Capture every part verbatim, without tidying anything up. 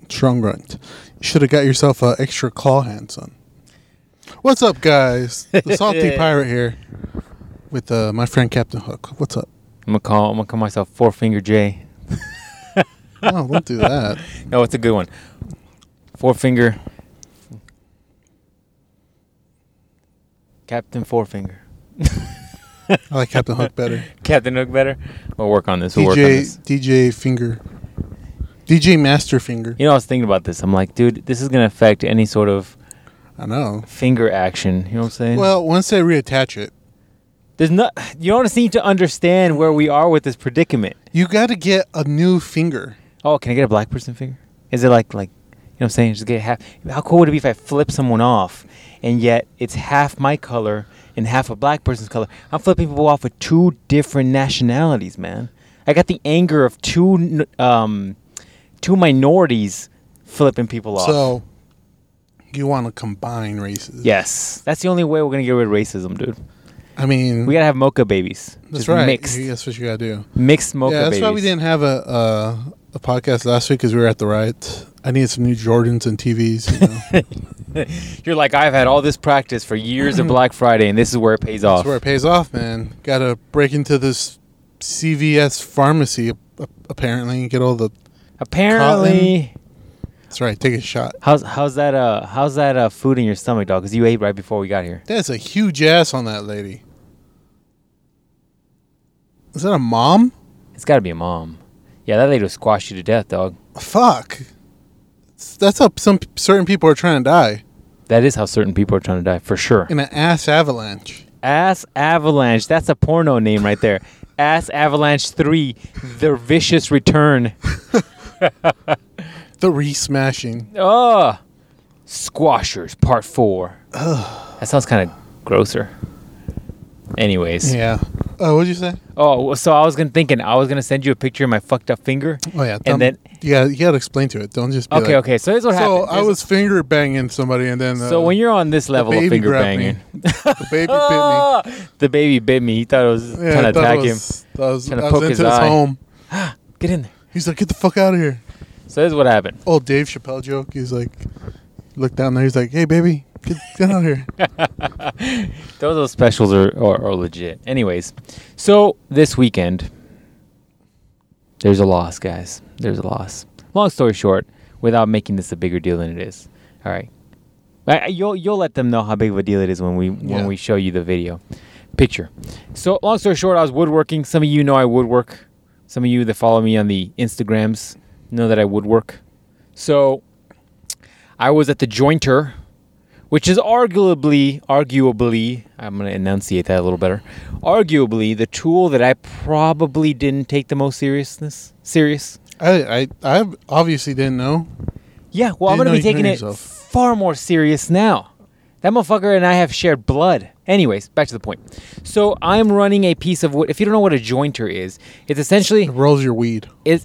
Strong grunt. You should have got yourself an extra claw hand, son. What's up, guys? The Salty Pirate here with uh, my friend Captain Hook. What's up? I'm gonna call. I'm gonna call myself Four Finger J. Oh, don't do that. No, it's a good one. Four Finger. Captain Four Finger. I like Captain Hook better. Captain Hook better. We'll work on this. We'll D J work on this. D J Finger. D J Master Finger. You know, I was thinking about this. I'm like, dude, this is gonna affect any sort of I know. finger action. You know what I'm saying? Well, once they reattach it, there's not. You don't seem to understand where we are with this predicament. you got to get a new finger. Oh, can I get a black person finger? Is it like like, you know what I'm saying? Just get half. How cool would it be if I flip someone off, and yet it's half my color and half a black person's color? I'm flipping people off with two different nationalities, man. I got the anger of two um, two minorities flipping people off. So, you want to combine races. Yes, that's the only way we're gonna get rid of racism, dude. I mean, we gotta have mocha babies. That's Just right. Mixed. That's what you gotta do. Mixed mocha yeah, that's babies. why we didn't have a uh, a podcast last week because we were at the riot. I needed some new Jordans and T Vs. You know? You're like, I've had all this practice for years of Black Friday, and this is where it pays off. That's where it pays off, man. Got to break into this C V S pharmacy apparently and get all the. Apparently. Cotton. That's right. Take a shot. How's how's that uh how's that uh food in your stomach, dog? Because you ate right before we got here. That's a huge ass on that lady. Is that a mom? It's got to be a mom. Yeah, that lady will squash you to death, dog. Fuck. That's how some certain people are trying to die. That is how certain people are trying to die, for sure. In an ass avalanche. Ass Avalanche. That's a porno name right there. Ass Avalanche three, The Vicious Return. The re-smashing. Oh, Squashers Part four. That sounds kind of grosser. Anyways. Yeah. Oh, what'd you say? Oh, so I was gonna thinking I was gonna send you a picture of my fucked up finger. Oh yeah. And then yeah, you gotta explain to it. Don't just be okay, like, okay. So here's what so happened. I Here's was finger banging somebody, and then uh, so when you're on this level of baby finger grabbed banging, me. the baby bit me. The baby bit me. He thought it was Yeah, trying to I thought attack it him. was, I was, Trying to I poke was his into his eye. home. Get in there. He's like, get the fuck out of here. So this is what happened. Oh, Dave Chappelle joke. He's like, look down there. He's like, hey baby, get, get out of here. Those those specials are, are are legit. Anyways, so this weekend, there's a loss, guys. There's a loss. Long story short, without making this a bigger deal than it is. All right, I, you'll you'll let them know how big of a deal it is when we when Yeah. we show you the video picture. So long story short, I was woodworking. Some of you know I woodwork. Some of you that follow me on the Instagrams know that I woodwork. So I was at the jointer, which is arguably, arguably, I'm going to enunciate that a little better, arguably the tool that I probably didn't take the most seriousness, serious. I, I, I obviously didn't know. Yeah, well, I'm Didn't going to know be you could taking hurt it yourself. far more serious now. That motherfucker and I have shared blood. Anyways, back to the point. So I'm running a piece of wood. If you don't know what a jointer is, it's essentially... It rolls your weed. It's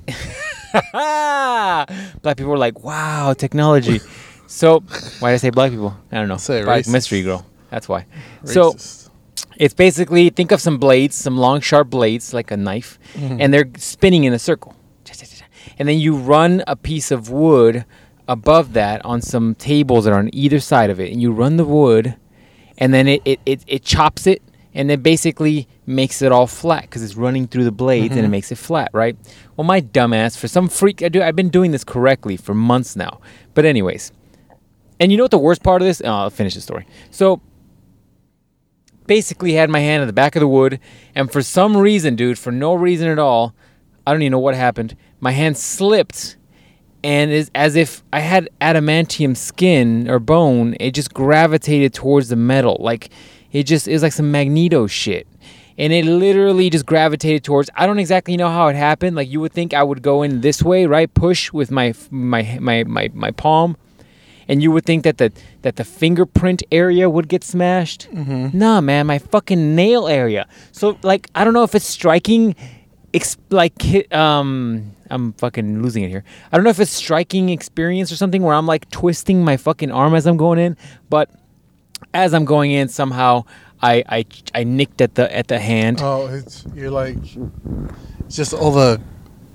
Black people are like, wow, technology. So, why did I say black people? I don't know. Say Black racist. mystery girl. That's why. So, Racist. it's basically, think of some blades, some long, sharp blades, like a knife, Mhm. and they're spinning in a circle. And then you run a piece of wood above that on some tables that are on either side of it. And you run the wood, and then it, it, it, it chops it, and it basically makes it all flat because it's running through the blades and it Mhm. makes it flat, right? Well, my dumbass, for some freak, I do, I've been doing this correctly for months now. But anyways, and you know what the worst part of this? Oh, I'll finish the story. So basically had my hand on the back of the wood, and for some reason, dude, for no reason at all, I don't even know what happened, my hand slipped, and it's as if I had adamantium skin or bone, it just gravitated towards the metal. Like, it just, it was like some Magneto shit. And it literally just gravitated towards, I don't exactly know how it happened. Like, you would think I would go in this way, right? Push with my my my my, my palm. And you would think that the that the fingerprint area would get smashed. Mm-hmm. Nah, man, my fucking nail area. So, like, I don't know if it's striking, ex- like, hit, um, I'm fucking losing it here. I don't know if it's striking experience or something where I'm, like, twisting my fucking arm as I'm going in. But as I'm going in, somehow I I, I nicked at the at the hand. Oh, it's you're like, it's just all the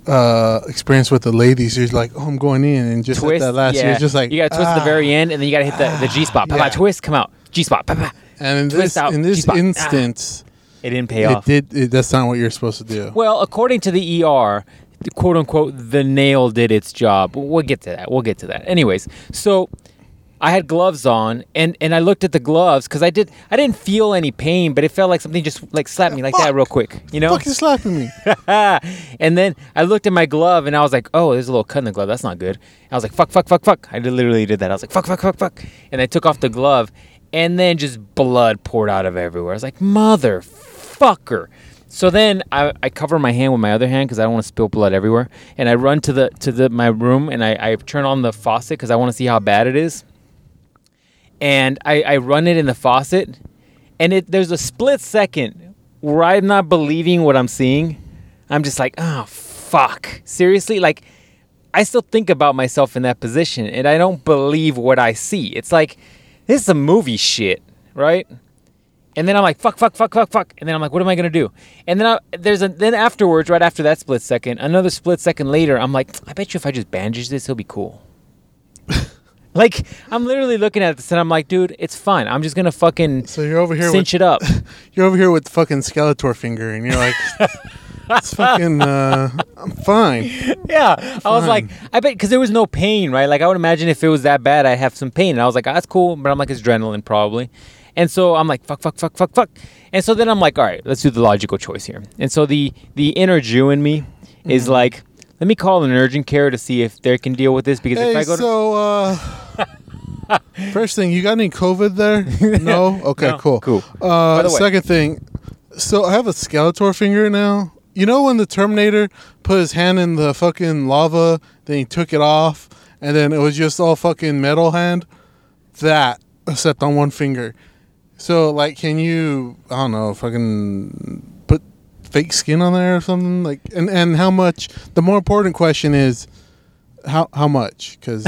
uh, experience with the ladies. You're like, oh, I'm going in, and just twist, at that last, yeah. you're just like, you got to twist ah, at the very end, and then you got to hit the, the G spot. yeah. Twist, come out. G spot. And in twist this out, in this G-spot. instance, Ah. It didn't pay it off. did. It, that's not what you're supposed to do. Well, according to the E R, the quote unquote, the nail did its job. We'll get to that. We'll get to that. Anyways, so I had gloves on, and, and I looked at the gloves because I did I didn't feel any pain, but it felt like something just like slapped me like Fuck. that real quick, you know. Fucking slapping me. And then I looked at my glove, and I was like, oh, there's a little cut in the glove. That's not good. I was like, fuck, fuck, fuck, fuck. I did- literally did that. I was like, fuck, fuck, fuck, fuck. And I took off the glove, and then just blood poured out of everywhere. I was like, motherfucker. So then I, I cover my hand with my other hand because I don't want to spill blood everywhere. And I run to the to the my room, and I, I turn on the faucet because I want to see how bad it is. And I, I run it in the faucet, and it there's a split second where I'm not believing what I'm seeing. I'm just like, oh, fuck. Seriously? Like, I still think about myself in that position, and I don't believe what I see. It's like, this is some movie shit, right? And then I'm like, fuck, fuck, fuck, fuck, fuck. And then I'm like, what am I going to do? And then I, there's a then afterwards, right after that split second, another split second later, I'm like, I bet you if I just bandage this, he'll be cool. Like, I'm literally looking at this, and I'm like, dude, it's fine. I'm just going to fucking So you're over here cinch with, it up. You're over here with fucking Skeletor finger, and you're like, it's fucking. Uh, I'm fine. Yeah, I was Fine. like, I bet because there was no pain, right? Like I would imagine if it was that bad, I'd have some pain. And I was like, oh, that's cool, but I'm like, it's adrenaline probably. And so I'm like, fuck, fuck, fuck, fuck, fuck. And so then I'm like, all right, let's do the logical choice here. And so the the inner Jew in me is Mm-hmm. like, let me call an urgent care to see if they can deal with this because Hey, if I go to so uh, first thing, you got any COVID there? No. Okay, No? cool. Cool. Uh, the way- second thing, so I have a Skeletor finger now. You know when the Terminator put his hand in the fucking lava, then he took it off, and then it was just all fucking metal hand? That, except on one finger. So, like, can you, I don't know, fucking put fake skin on there or something? Like, and, and how much, the more important question is, how how much? Because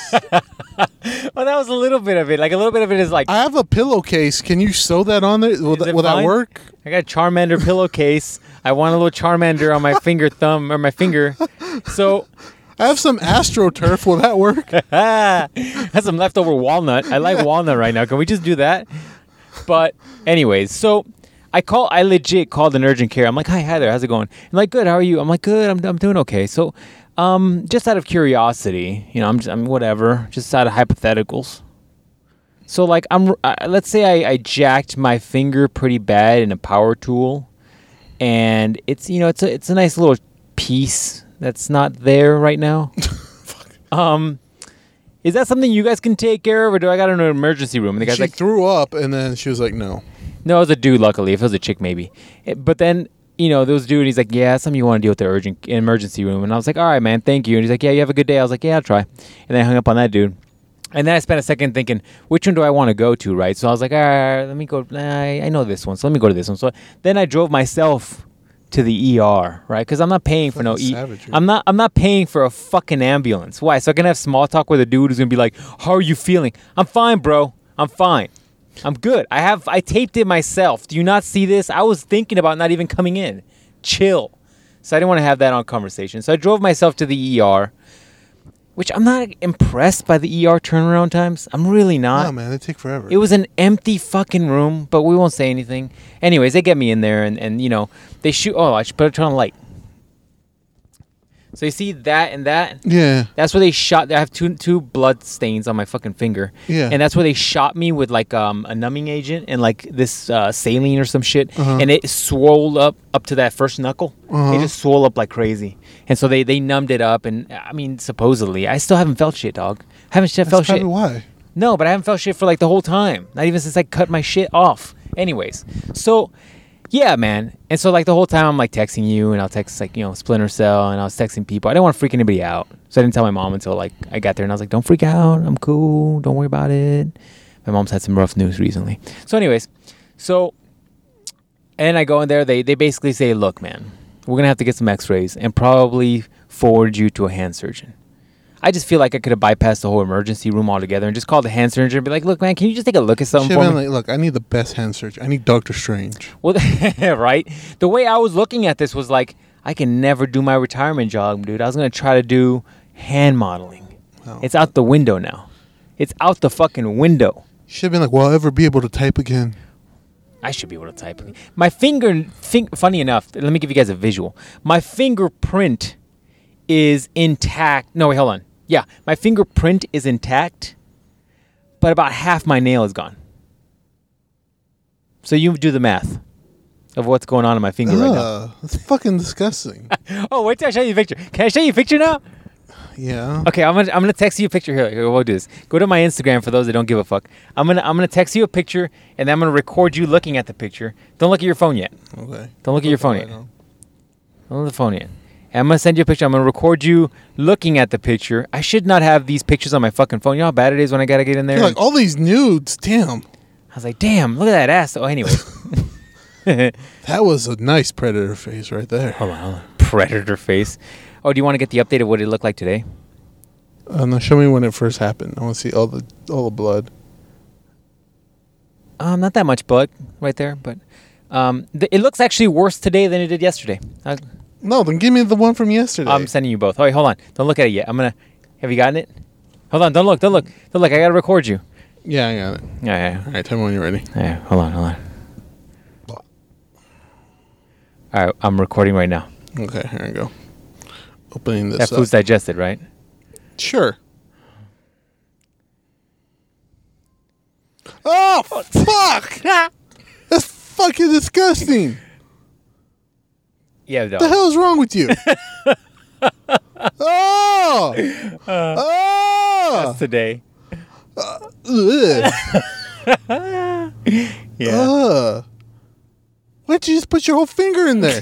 well, that was a little bit of it. Like a little bit of it is like, I have a pillowcase. Can you sew that on there? Will, Is that, it will that fine? work? I got a Charmander pillowcase. I want a little Charmander on my finger thumb or my finger. So I have some AstroTurf. Will that work? that's some leftover walnut. I like walnut right now. Can we just do that? But anyways, so I call. I legit called an urgent care. I'm like, hi, Heather, how's it going? And like, good. How are you? I'm like, good. I'm I'm doing okay. So, um, just out of curiosity, you know, I'm just, I'm whatever. Just out of hypotheticals. So like, I'm. Uh, let's say I, I jacked my finger pretty bad in a power tool, and it's you know it's a it's a nice little piece that's not there right now. um. Is that something you guys can take care of, or do I got to go to an emergency room? And the guy's She like, threw up, and then she was like, no. no, it was a dude, luckily. If it was a chick, maybe. Eh, But then, you know, there was a dude, he's like, yeah, something you want to deal with the urgent emergency room. And I was like, all right, man, thank you. And he's like, yeah, you have a good day. I was like, yeah, I'll try. And then I hung up on that dude. And then I spent a second thinking, which one do I want to go to, right? So I was like, all right, let me go. I, I know this one, so let me go to this one. So then I drove myself to the E R, right? Because I'm not paying for no Fucking E. savagery. I'm not. I'm not paying for a fucking ambulance. Why? So I can have small talk with a dude who's gonna be like, "How are you feeling?" I'm fine, bro. I'm fine. I'm good. I have. I taped it myself. Do you not see this? I was thinking about not even coming in. Chill. So I didn't want to have that on conversation. So I drove myself to the E R, which I'm not impressed by the E R turnaround times. I'm really not. No, man, they take forever. It was an empty fucking room, but we won't say anything. Anyways, they get me in there, and, and you know, they shoot. Oh, I should put it on light. So you see that and that? yeah. That's where they shot. I have two two blood stains on my fucking finger. Yeah. And that's where they shot me with like um, a numbing agent and like this uh, saline or some shit. Uh-huh. And it swelled up up to that first knuckle. Uh-huh. It just swelled up like crazy. And so they, they numbed it up. And I mean, supposedly, I still haven't felt shit, dog. I haven't That's felt probably shit. why. No, but I haven't felt shit for like the whole time. Not even since I cut my shit off. Anyways, so yeah, man. And so like the whole time I'm like texting you, and I'll text like, you know, Splinter Cell, and I was texting people. I didn't want to freak anybody out. So I didn't tell my mom until like I got there, and I was like, don't freak out. I'm cool. Don't worry about it. My mom's had some rough news recently. So anyways, so and I go in there, they they basically say, look, man, we're going to have to get some x-rays and probably forward you to a hand surgeon. I just feel like I could have bypassed the whole emergency room altogether and just called the hand surgeon and be like, look, man, can you just take a look at something Shit, for man, me? like, look, I need the best hand surgery. I need Doctor Strange. Well, right? The way I was looking at this was like, I can never do my retirement job, dude. I was gonna try to do hand modeling. Oh. It's out the window now. It's out the fucking window. You should have been like, will I ever be able to type again? I should be able to type. My finger, think, funny enough, let me give you guys a visual. My fingerprint is intact. No, wait, hold on. Yeah, my fingerprint is intact, but about half my nail is gone. So you do the math of what's going on in my finger right now. Ugh, that's fucking disgusting. Oh, wait till I show you a picture. Can I show you a picture now? Yeah. Okay, I'm gonna I'm gonna text you a picture here. Here, we'll do this. Go to my Instagram for those that don't give a fuck. I'm gonna I'm gonna text you a picture, and then I'm gonna record you looking at the picture. Don't look at your phone yet. Okay. Don't look at your phone yet. Right Don't look at the phone yet. And I'm gonna send you a picture. I'm gonna record you looking at the picture. I should not have these pictures on my fucking phone. You know how bad it is when I gotta get in there. You're like all these nudes. Damn. I was like, damn, look at that ass. Oh, anyway. That was a nice predator face right there. Hold on, hold on. Predator face. Oh, do you want to get the update of what it looked like today? Uh, now show me when it first happened. I want to see all the all the blood. Um, not that much blood right there, but um, th- it looks actually worse today than it did yesterday. Uh, No, then give me the one from yesterday. I'm sending you both. Oh, wait, hold on. Don't look at it yet. I'm gonna. Have you gotten it? Hold on. Don't look. Don't look. Don't look. I gotta record you. yeah, I got it. Yeah, yeah. All right, tell me when you're ready. Yeah. yeah. Hold on. Hold on. All right. I'm recording right now. Okay, here we go. Opening this That up. food's digested, right? Sure. Oh, fuck! That's fucking disgusting. Yeah. What the hell is wrong with you? Oh! Oh! That's today. Ugh. Yeah. Ugh. Why'd you just put your whole finger in there?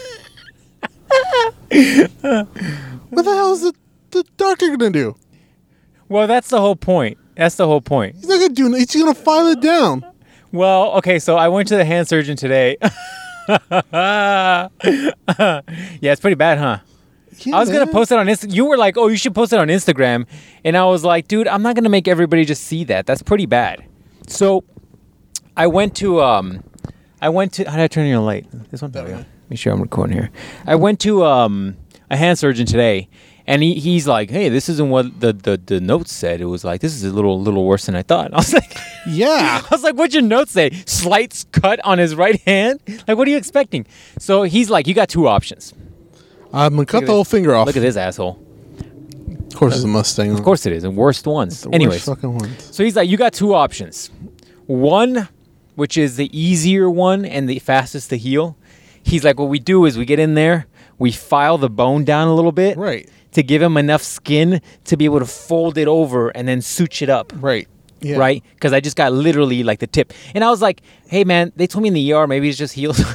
What the hell is the, the doctor gonna do? Well, that's the whole point. That's the whole point. He's not gonna do. He's gonna file it down. Well, okay, so I went to the hand surgeon today. Yeah, it's pretty bad, huh? Yeah, I was gonna man. post it on Insta. You were like, "Oh, you should post it on Instagram," and I was like, "Dude, I'm not gonna make everybody just see that. That's pretty bad." So, I went to um, I went to. How did I turn on your light? This one. There we go. Let me sure I'm recording here. I went to um a hand surgeon today, and he, he's like, "Hey, this isn't what the, the the notes said. It was like this is a little little worse than I thought." I was like, Yeah. I was like, "What'd your notes say? Slight cut on his right hand? Like, what are you expecting?" So he's like, "You got two options. I'm gonna cut at the whole this. finger off. Look at this asshole. Of course, it's a Mustang. Of course it is, and worst ones. the Anyways, worst fucking ones. so he's like, you got two options. One, which is the easier one and the fastest to heal. He's like, what we do is we get in there, we file the bone down a little bit, Right. to give him enough skin to be able to fold it over and then suture it up. Right. Yeah. Right? Because I just got literally like the tip. And I was like, hey, man, they told me in the E R maybe it's just healed.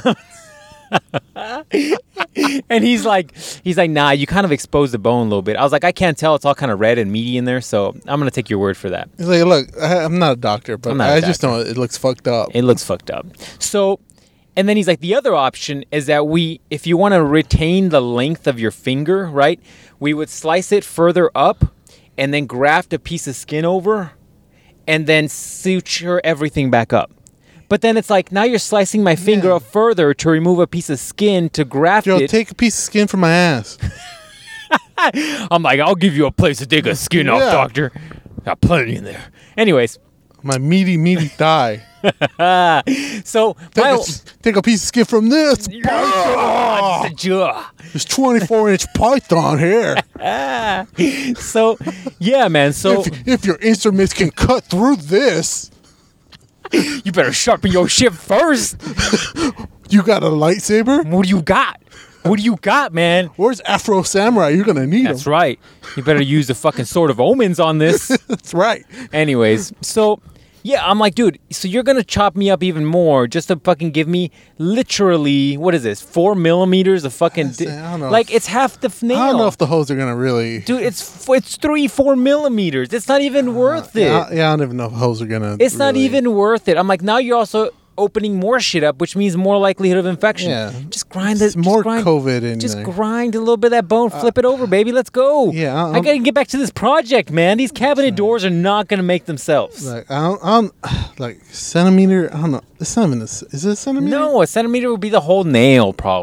And he's like, he's like, nah, you kind of exposed the bone a little bit. I was like, I can't tell. It's all kind of red and meaty in there. So I'm going to take your word for that. He's like, look, I, I'm not a doctor, but I'm not a I just doctor. know it looks fucked up. It looks fucked up. So, and then he's like, the other option is that we, if you want to retain the length of your finger, right, we would slice it further up and then graft a piece of skin over and then suture everything back up. But then it's like, now you're slicing my finger Yeah. up further to remove a piece of skin to graft Yo, it. take a piece of skin from my ass. I'm like, I'll give you a place to take a skin off, Yeah. doctor. Got plenty in there. Anyways, My meaty, meaty thigh. so Take, my a, take a piece of skin from this. Ah, python. jaw. There's twenty-four inch python here. So, yeah, man. So if, if your instruments can cut through this, you better sharpen your shit first. you got a lightsaber? What do you got? What do you got, man? Where's Afro Samurai? You're gonna need That's them. right. You better use the fucking Sword of Omens on this. That's right. Anyways, so yeah, I'm like, dude, so you're gonna chop me up even more just to fucking give me literally what is this? Four millimeters of fucking di- I don't know like if- it's half the nail. I don't know if the hoes are gonna really. Dude, it's f- it's three, four millimeters. It's not even worth it. Yeah, I, yeah, I don't even know if hoes are gonna. It's not really- even worth it. I'm like, now you're also opening more shit up, which means more likelihood of infection. Yeah. Just grind It's it. more just grind, COVID in Just there. grind a little bit of that bone, flip it over, baby. Let's go. Yeah, I- I, I'm- gotta get back to this project, man. These cabinet doors are not gonna make themselves. Like I don't, I don't like centimeter. I don't know. It's not even. A, is it a centimeter? No, a centimeter would be the whole nail, probably.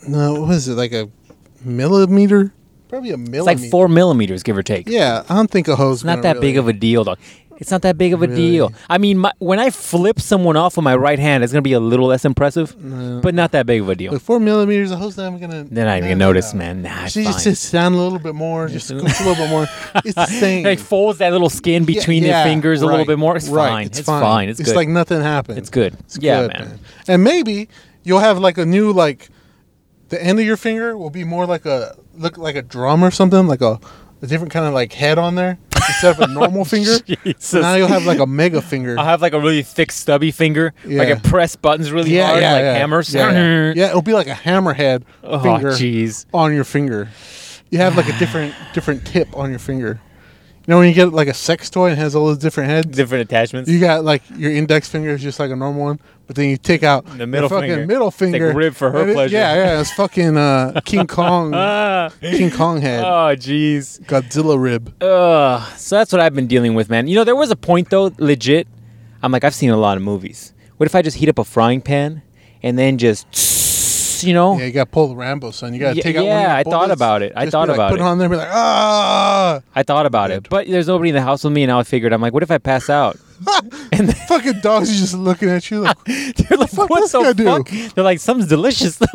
No, what is it? Like a millimeter? Probably a millimeter. It's like four millimeters, give or take. Yeah, I don't think a hose. It's not that really, big of a deal, dog. It's not that big of a Really? deal. I mean, my, when I flip someone off with my right hand, it's gonna be a little less impressive, No. but not that big of a deal. Like four millimeters, a hose not even gonna. They're not even gonna no, notice, no. man. Nah, it's She fine. just sits down a little bit more, just scoops a little bit more. It's the same. Like folds that little skin Yeah, between yeah, the fingers a little right, bit more. It's right, fine. It's, It's, fine. fine. It's, It's good. like nothing happened. It's good. It's yeah, good, man. And maybe you'll have like a new like, the end of your finger will be more like a look like a drum or something, like a, a different kind of like head on there instead of a normal finger. Jesus. So now you'll have like a mega finger. I'll have like a really thick, stubby finger. Like Yeah. it press buttons really yeah, hard, yeah, like yeah. hammers. Yeah, yeah. Yeah, it'll be like a hammerhead Oh, finger jeez. on your finger. You have like a different different tip on your finger. You know when you get like a sex toy and it has all those different heads? Different attachments. You got like your index finger is just like a normal one, but then you take out The middle your fucking finger. middle It's like finger. rib for her and it- pleasure. Yeah, yeah, it's fucking uh, King Kong, Ah. King Kong head, Oh, jeez. Godzilla rib. Ugh. So that's what I've been dealing with, man. You know, there was a point though, legit. I'm like, I've seen a lot of movies. What if I just heat up a frying pan and then just, you know? Yeah, you got to pull the Rambo, son. You got to Yeah, take out. yeah, one of your I thought bullets, about it. I just thought be like, about put it. it on there, and be like, ah. I thought about it, Good. but there's nobody in the house with me, and now I figured, I'm like, what if I pass out? And then, Fucking dogs are just looking at you like, they're like, fuck what this the guy do?" fuck? They're like, something's delicious though.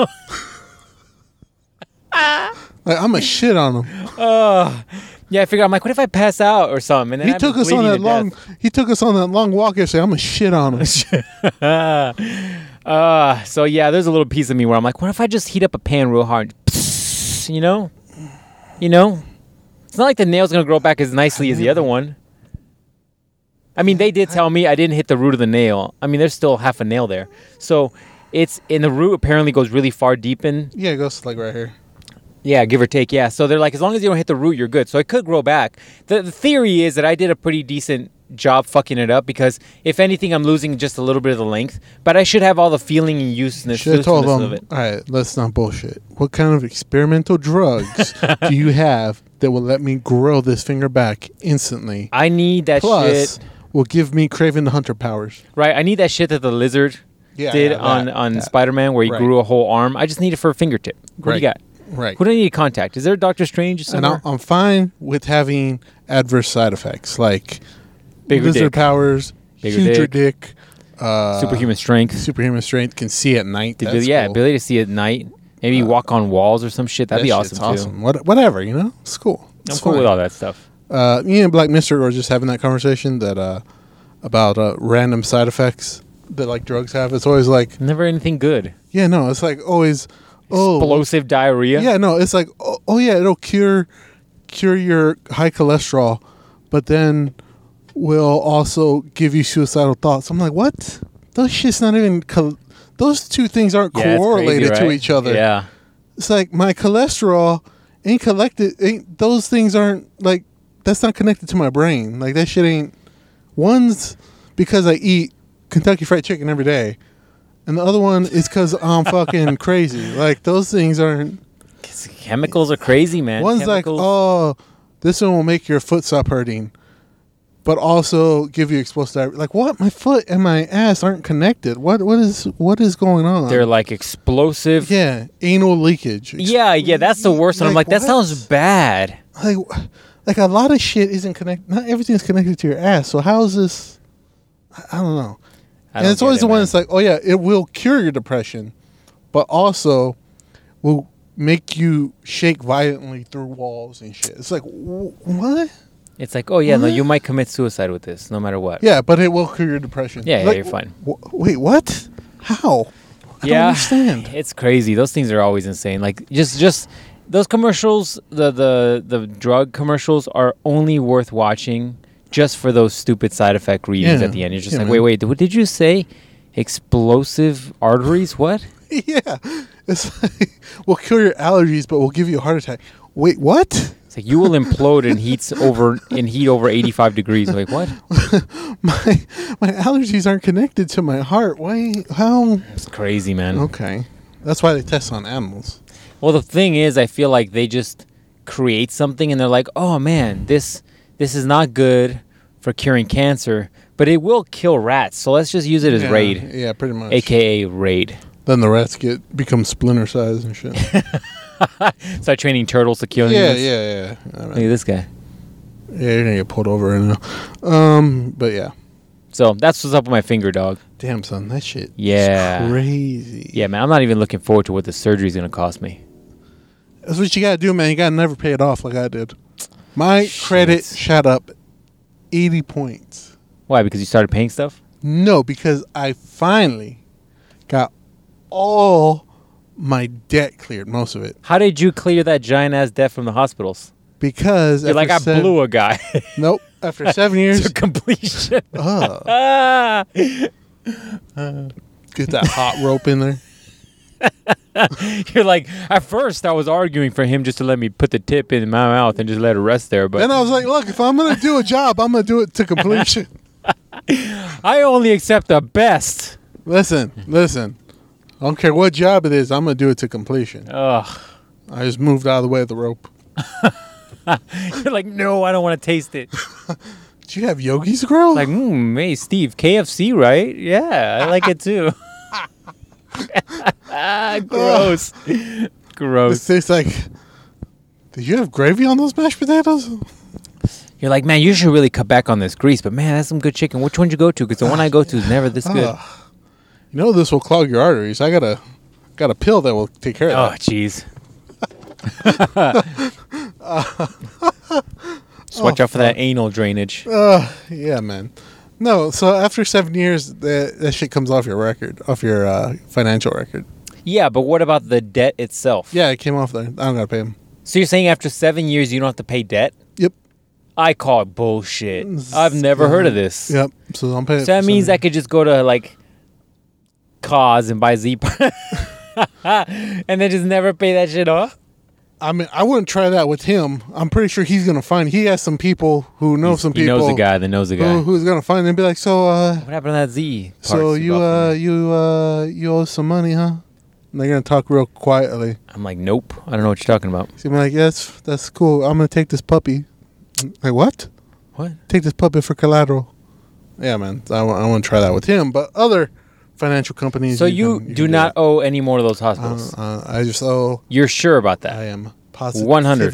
like I'm a shit on him. Oh, yeah. I figured, I'm like, what if I pass out or something? And then He I'm took us bleeding on that to long. death. He took us on that long walk yesterday. I'm a shit on him. uh, so yeah, there's a little piece of me where I'm like, what if I just heat up a pan real hard? You know, you know, it's not like the nail's gonna grow back as nicely as the other one. I mean, they did tell me I didn't hit the root of the nail. I mean, there's still half a nail there, so it's in the root. Apparently, goes really far deep in. Yeah, it goes like right here. Yeah, give or take. Yeah, so they're like, as long as you don't hit the root, you're good. So it could grow back. The, the theory is that I did a pretty decent job fucking it up because if anything, I'm losing just a little bit of the length, but I should have all the feeling and useness Should have told usefulness them. of it. All right, let's not bullshit. What kind of experimental drugs do you have that will let me grow this finger back instantly? I need that Plus, shit. will give me Craven the Hunter powers. Right, I need that shit that the lizard Yeah, did yeah, on, that, on that. Spider-Man where he Right. grew a whole arm. I just need it for a fingertip. What do you Right. got? Right. Who do I need to contact? Is there a Doctor Strange And somewhere? I'm, I'm fine with having adverse side effects like Bigger lizard dick. powers, Bigger huger dick, uh, Superhuman strength. superhuman strength, can see at night. The That's abil- yeah, cool. ability to see at night. Maybe Uh, walk on walls or some shit. That'd That be shit's awesome, too. What, whatever, you know? It's cool. It's I'm cool fine. with all that stuff. Uh, me and Black Mister were just having that conversation that uh, about uh, random side effects that like drugs have. It's always like, Never anything good. yeah, no, it's like always, oh, Explosive diarrhea. yeah, no, it's like, oh, oh yeah, it'll cure cure your high cholesterol, but then will also give you suicidal thoughts. I'm like, what? Those shit's not even. Co- those two things aren't Yeah, it's correlated crazy, to right? each other. Yeah. It's like my cholesterol ain't collected. Ain't those things aren't like that's not connected to my brain. Like that shit ain't. One's because I eat Kentucky Fried Chicken every day, and the other one is because I'm fucking crazy. Like those things aren't. Chemicals are crazy, man. One's Chemicals. like, oh, this one will make your foot stop hurting, but also give you explosive diarrhea. Like what? My foot and my ass aren't connected. What? What is? What is going on? They're like explosive. yeah, anal leakage. Ex- Yeah, yeah, that's the worst one. I'm like, Like, that what? sounds bad. like like a lot of shit isn't connected. Not everything's connected to your ass. So how is this? I I don't know. I and don't it's always get the it, one man. that's like, oh yeah, it will cure your depression, but also will make you shake violently through walls and shit. It's like wh- what? It's like, oh yeah, no, What? you might commit suicide with this, no matter what. Yeah, but it will cure your depression. Yeah, yeah, Like, you're fine. w- wait, what? How? I yeah, don't understand. It's crazy. Those things are always insane. Like just, just those commercials, the the the drug commercials are only worth watching just for those stupid side effect readings Yeah. at the end. You're just Yeah, like, man. wait, wait, what did you say? Explosive arteries? What? Yeah, it's like we'll cure your allergies, but we'll give you a heart attack. Wait, what? It's like you will implode in heats over in heat over eighty-five degrees. Like what? my my allergies aren't connected to my heart. Why? How? It's crazy, man. Okay, that's why they test on animals. Well, the thing is, I feel like they just create something and they're like, oh man, this this is not good for curing cancer, but it will kill rats. So let's just use it as yeah, Raid, Yeah, pretty much. aka Raid. Then the rats get become splinter size and shit. Start training turtles to kill yeah, humans. yeah, yeah. I mean, Look at this guy. yeah, you're gonna get pulled over right now. Um, but yeah. So that's what's up with my finger, dog. Damn, son, that shit. Yeah. is crazy. Yeah, man. I'm not even looking forward to what the surgery's gonna cost me. That's what you gotta do, man. You gotta never pay it off like I did. My Shit. credit shot up eighty points. Why? Because you started paying stuff? No, because I finally got all my debt cleared, most of it. How did you clear that giant ass debt from the hospitals? Because You're like, I seven, blew a guy. Nope. After seven years, to completion. uh, Ah. get that hot rope in there. You're like, at first I was arguing for him just to let me put the tip in my mouth and just let it rest there. But Then I was like, look, if I'm gonna do a job, I'm gonna do it to completion. I only accept the best. Listen, listen. I don't care what job it is, I'm gonna do it to completion. Ugh. I just moved out of the way of the rope. You're like, no, I don't want to taste it. Do you have Yogi's Grill? Like, mm, hey, Steve, K F C, right? Yeah, I like it too. ah, gross. This Gross. tastes like. Did you have gravy on those mashed potatoes? You're like, man, you should really cut back on this grease. But man, that's some good chicken. Which one did you go to? Because the one I go to is never this good. Uh, you know this will clog your arteries. I got a got a pill that will take care of Oh, that. jeez. Just watch Oh, out for that anal drainage. Uh, yeah, man. No, so after seven years, that that shit comes off your record, off your uh, financial record. Yeah, but what about the debt itself? Yeah, it came off there. I don't gotta pay him. So you're saying after seven years you don't have to pay debt? Yep. I call it bullshit. I've never heard of this. Yep. So I'm paying. So that means I could just go to like Cause and buy Z and then just never pay that shit off? I mean, I wouldn't try that with him. I'm pretty sure he's gonna find. He has some people who know He's- some he people. knows a guy that knows a guy. Who, who's gonna find him and be like, so, uh, What happened to that Z? so parts you, bought uh, from me? you, uh, you owe some money, huh? And they're gonna talk real quietly. I'm like, nope. I don't know what you're talking about. So I'm like, yeah, that's that's cool. I'm gonna take this puppy. Like what? What? Take this puppy for collateral. Yeah, man. I want, I want to try that with him. But other financial companies. So you, can- do can not that. owe any more of those Uh, hospitals. uh, I just owe. You're sure about that? I am positive. one hundred.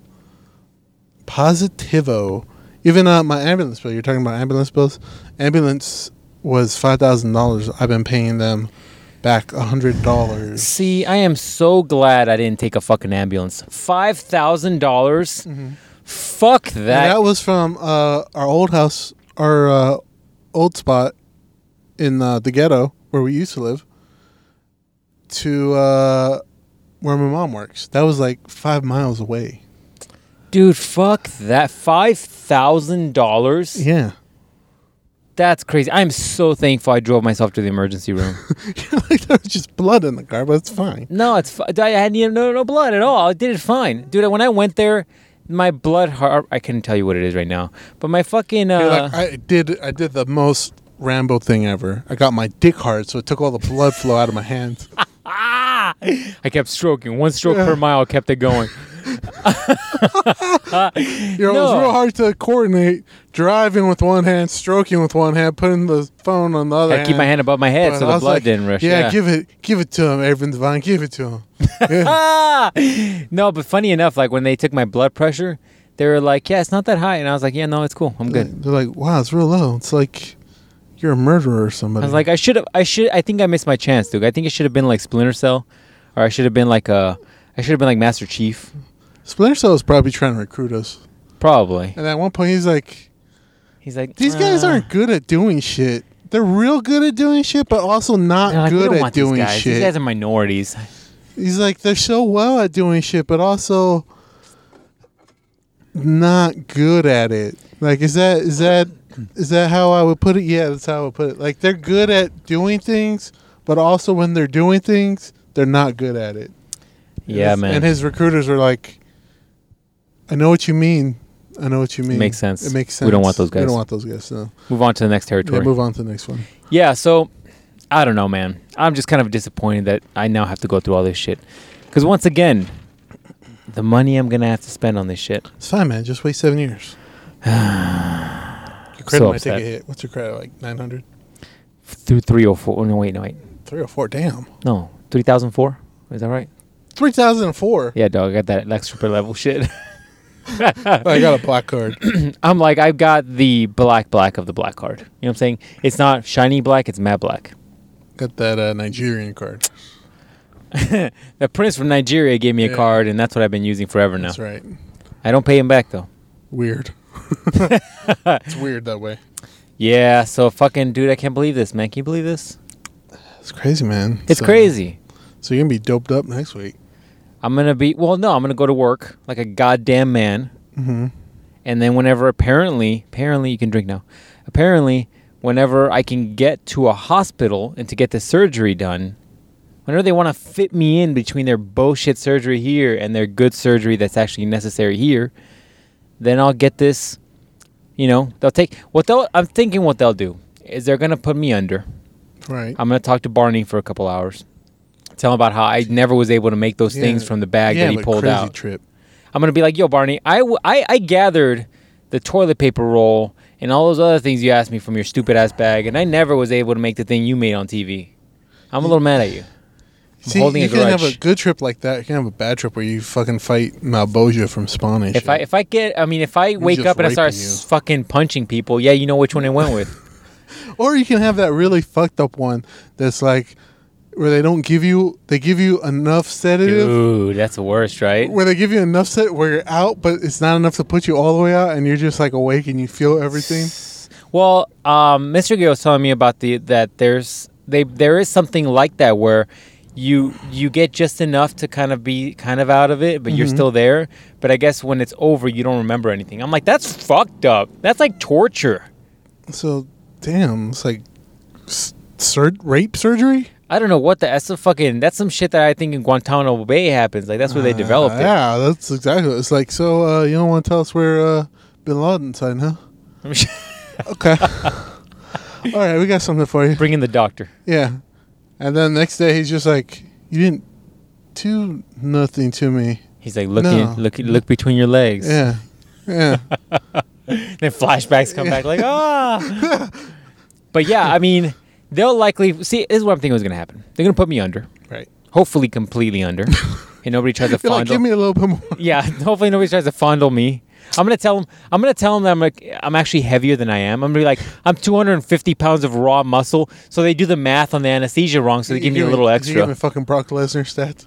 Positivo. Even uh, my ambulance bill. You're talking about ambulance bills. Ambulance was five thousand dollars. I've been paying them back a hundred dollars. See, I am so glad I didn't take a fucking ambulance. Five thousand dollars. Fuck that. And that was from uh, our old house, our uh, old spot in uh, the ghetto where we used to live, to uh, where my mom works. That was like five miles away. Dude, fuck that. Five thousand dollars. Yeah. That's crazy. I'm so thankful I drove myself to the emergency room. Like there was just blood in the car, but it's fine. No, it's fi- I had no no blood at all. I did it fine, dude. When I went there, my blood heart. I couldn't tell you what it is right now, but my fucking. Uh, You're like, I did. I did the most Rambo thing ever. I got my dick hard, so it took all the blood flow out of my hands. ah! I kept stroking. One stroke per mile kept it going. You know, it was No. real hard to coordinate driving with one hand, stroking with one hand, putting the phone on the other I hand. keep my hand above my head But so I the was blood like, didn't rush. Yeah, Yeah, give it, give it to him, Avon Devine. Give it to him. Yeah. Ah! No, but funny enough, like when they took my blood pressure, they were like, "Yeah, it's not that high," and I was like, "Yeah, no, it's cool. I'm good." They're like, wow, it's real low. It's like you're a murderer or somebody. I was like, I should have, I should, I think I missed my chance, dude. I think it should have been like Splinter Cell, or I should have been like a, I should have been like Master Chief, Splinter Cell is probably trying to recruit us. probably. And at one point, he's like, He's like, these guys "Uh." aren't good at doing shit. They're real good at doing shit, but also not They're like, "We good don't at want these doing guys. shit. These guys are minorities. He's like, they're so well at doing shit, but also not good at it. Like, is that is that is that how I would put it? Yeah, that's how I would put it. Like, they're good at doing things, but also when they're doing things, they're not good at it. Yeah, And his- man. And his recruiters were like, I know what you mean. I know what you mean. Makes sense. It makes sense. We don't want those We guys. don't want those guys. No. Move on to the next territory. Yeah, move on to the next one. Yeah, so I don't know, man. I'm just kind of disappointed that I now have to go through all this shit. Because once again, the money I'm going to have to spend on this shit. It's fine, man. Just wait seven years. Your credit So might take upset. a hit. What's your credit, like nine hundred? Through three oh four. Oh, no, wait, no, wait. three oh four. Damn. No, three thousand four. Is that right? three thousand four. Yeah, dog. I got that extra level shit. I got a black card. I'm like, I've got the black black of the black card. You know what I'm saying? It's not shiny black, it's matte black. Got that uh, Nigerian card. The prince from Nigeria gave me a yeah. card, and that's what I've been using forever now. That's right. I don't pay him back, though. Weird. It's weird that way. Yeah, so fucking, dude, I can't believe this, man. Can you believe this? It's crazy, man. It's so, crazy. So you're going to be doped up next week. I'm going to be, well, no, I'm going to go to work like a goddamn man. Mm-hmm. And then whenever apparently, apparently you can drink now. Apparently, whenever I can get to a hospital and to get the surgery done, whenever they want to fit me in between their bullshit surgery here and their good surgery that's actually necessary here, then I'll get this, you know, they'll take, what they'll, I'm thinking what they'll do is they're going to put me under. Right. I'm going to talk to Barney for a couple hours. Tell him about how I never was able to make those yeah. things from the bag yeah, that he like pulled crazy out. Trip. I'm going to be like, yo, Barney, I, w- I, I gathered the toilet paper roll and all those other things you asked me from your stupid ass bag, and I never was able to make the thing you made on T V. I'm a little mad at you. I'm See, holding you a can grudge. have a good trip like that. You can have a bad trip where you fucking fight Malboja from Spawn and If shit. I if I get, I mean, if I wake just up and I start raping you. s- fucking punching people, yeah, you know which one I went with. Or you can have that really fucked up one that's like where they don't give you, they give you enough sedative. Dude, that's the worst, right? Where they give you enough set where you're out, but it's not enough to put you all the way out, and you're just like awake and you feel everything. Well, um, Mister Gill was telling me about the that there's they there is something like that where you you get just enough to kind of be kind of out of it, but Mm-hmm. you're still there. But I guess when it's over, you don't remember anything. I'm like, that's fucked up. That's like torture. So, damn, it's like s- sur- rape surgery. I don't know what the that's a fucking that's some shit that I think in Guantanamo Bay happens. Like that's where they Uh, developed it. Yeah, that's exactly. It's like, so uh, you don't want to tell us where uh, Bin Laden's hiding, huh? Okay. All right, we got something for you. Bring in the doctor. Yeah. And then next day he's just like, you didn't do nothing to me. He's like, look, No. in, look, look between your legs. Yeah. Yeah. Then flashbacks come back like, ah. But yeah, I mean, they'll likely see. This is what I'm thinking was gonna happen. They're gonna put me under, Right. hopefully completely under, and nobody tries to You're like, fondle. give me a little bit more. Yeah, hopefully nobody tries to fondle me. I'm gonna tell them. I'm gonna tell them that I'm like, I'm actually heavier than I am. I'm gonna be like, I'm two hundred fifty pounds of raw muscle. So they do the math on the anesthesia wrong. So they give me a little You extra. give me fucking Brock Lesnar stats.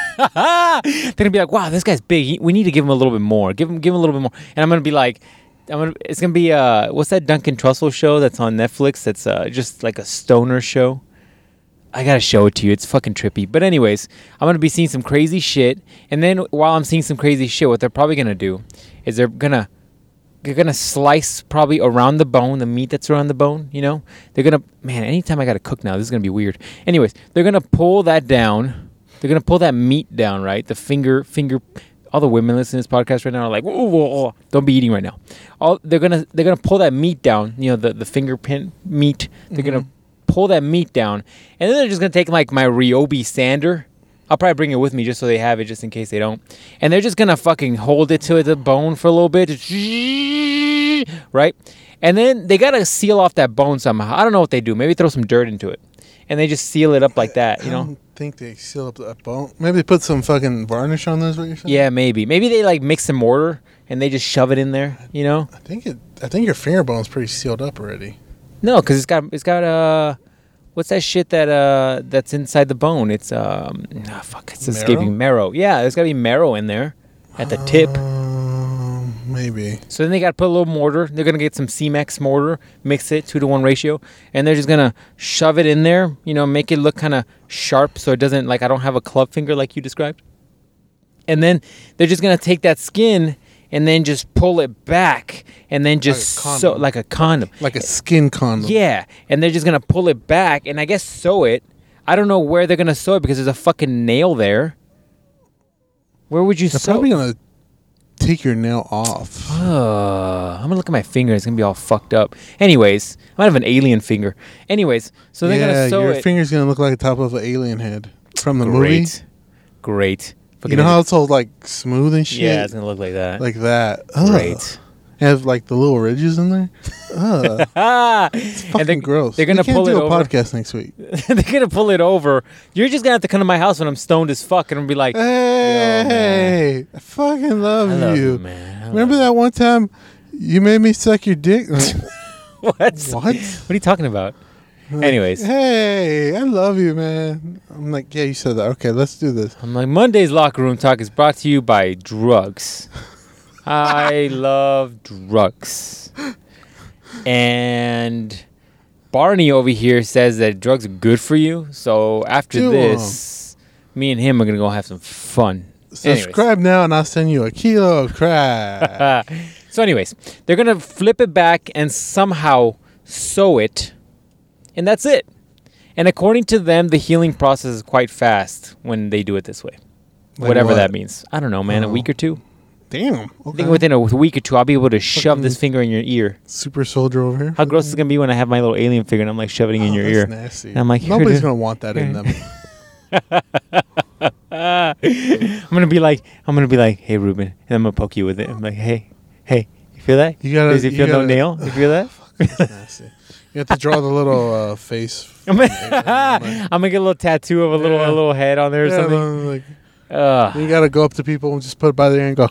They're gonna be like, wow, this guy's big. He, we need to give him a little bit more. Give him, give him a little bit more. And I'm gonna be like, I'm gonna. It's gonna be uh, what's that Duncan Trussell show that's on Netflix? That's uh, just like a stoner show. I gotta show it to you. It's fucking trippy. But anyways, I'm gonna be seeing some crazy shit. And then while I'm seeing some crazy shit, what they're probably gonna do is they're gonna they're gonna slice probably around the bone, the meat that's around the bone. You know, they're gonna man. Anytime I gotta cook now, this is gonna be weird. Anyways, they're gonna pull that down. They're gonna pull that meat down, right? The finger, finger. All the women listening to this podcast right now are like, whoa, whoa, whoa. Don't be eating right now. All they're gonna they're gonna pull that meat down. You know, the the finger pin meat. They're Mm-hmm. gonna pull that meat down, and then they're just gonna take like my Ryobi sander. I'll probably bring it with me just so they have it, just in case they don't. And they're just gonna fucking hold it to the bone for a little bit, right? And then they gotta seal off that bone somehow. I don't know what they do. Maybe throw some dirt into it, and they just seal it up like that. You I know. don't think they seal up that bone. Maybe they put some fucking varnish on those. What you're saying? Yeah, maybe. Maybe they like mix some mortar and they just shove it in there. You know? I think it. I think your finger bone's pretty sealed up already. No, because it's got it's got uh, what's that shit that uh that's inside the bone? It's um, ah, fuck, it's Marrow? escaping marrow. Yeah, there's gotta be marrow in there at the tip. Um, maybe. So then they gotta put a little mortar. They're gonna get some C-Mex mortar, mix it two to one ratio, and they're just gonna shove it in there. You know, make it look kind of sharp so it doesn't like I don't have a club finger like you described. And then they're just gonna take that skin and then just pull it back and then just Like a sew condom. like a condom. Like a skin condom. Yeah, and they're just gonna pull it back and I guess sew it. I don't know where they're gonna sew it because there's a fucking nail there. Where would you They're sew? probably gonna take your nail off. Uh, I'm gonna look at my finger. It's gonna be all fucked up. Anyways, I might have an alien finger. Anyways, so they're yeah, gonna sew your it. finger's gonna look like the top of an alien head from the movie. Great, great. You know how it's all like smooth and shit. Yeah, it's gonna look like that. like that. Ugh. Great. have like the little ridges in there. Ugh. It's fucking and they're, gross. They're gonna we can't pull do it a over. podcast next week. They're gonna pull it over. You're just gonna have to come to my house when I'm stoned as fuck, and I'm be like, Hey, Yo, hey, I fucking love, I love you. you, man. I Remember love that one time you made me suck your dick? what? What What? are you talking about? Like, Anyways. Hey, I love you, man. I'm like, yeah, you said that. Okay, let's do this. I'm like, Monday's Locker Room Talk is brought to you by drugs. I love drugs. And Barney over here says that drugs are good for you. So after Do 'em. this, me and him are going to go have some fun. Subscribe now and I'll send you a kilo of crack. So anyways, they're going to flip it back and somehow sew it. And that's it. And according to them, the healing process is quite fast when they do it this way. Like Whatever what? that means. I don't know, man. A Oh. week or two? Damn. I Okay. think within a week or two, I'll be able to shove Fucking this finger in your ear. Super soldier over here. How gross is it going to be when I have my little alien figure and I'm like shoving it in Oh, your that's ear? nasty. And I'm like, here it nobody's is. gonna want that in them. I'm going to be like, I'm going to be like, hey, Ruben. And I'm going to poke you with it. I'm like, hey, hey, you feel that? You gotta. Does it you feel no gotta- nail? You feel that? That's nasty. You have to draw the little uh, face. I'm gonna I'm gonna get a little tattoo of a little Yeah. a little head on there or Yeah, something. then, like, Ugh. you gotta go up to people and just put it by their ear and go.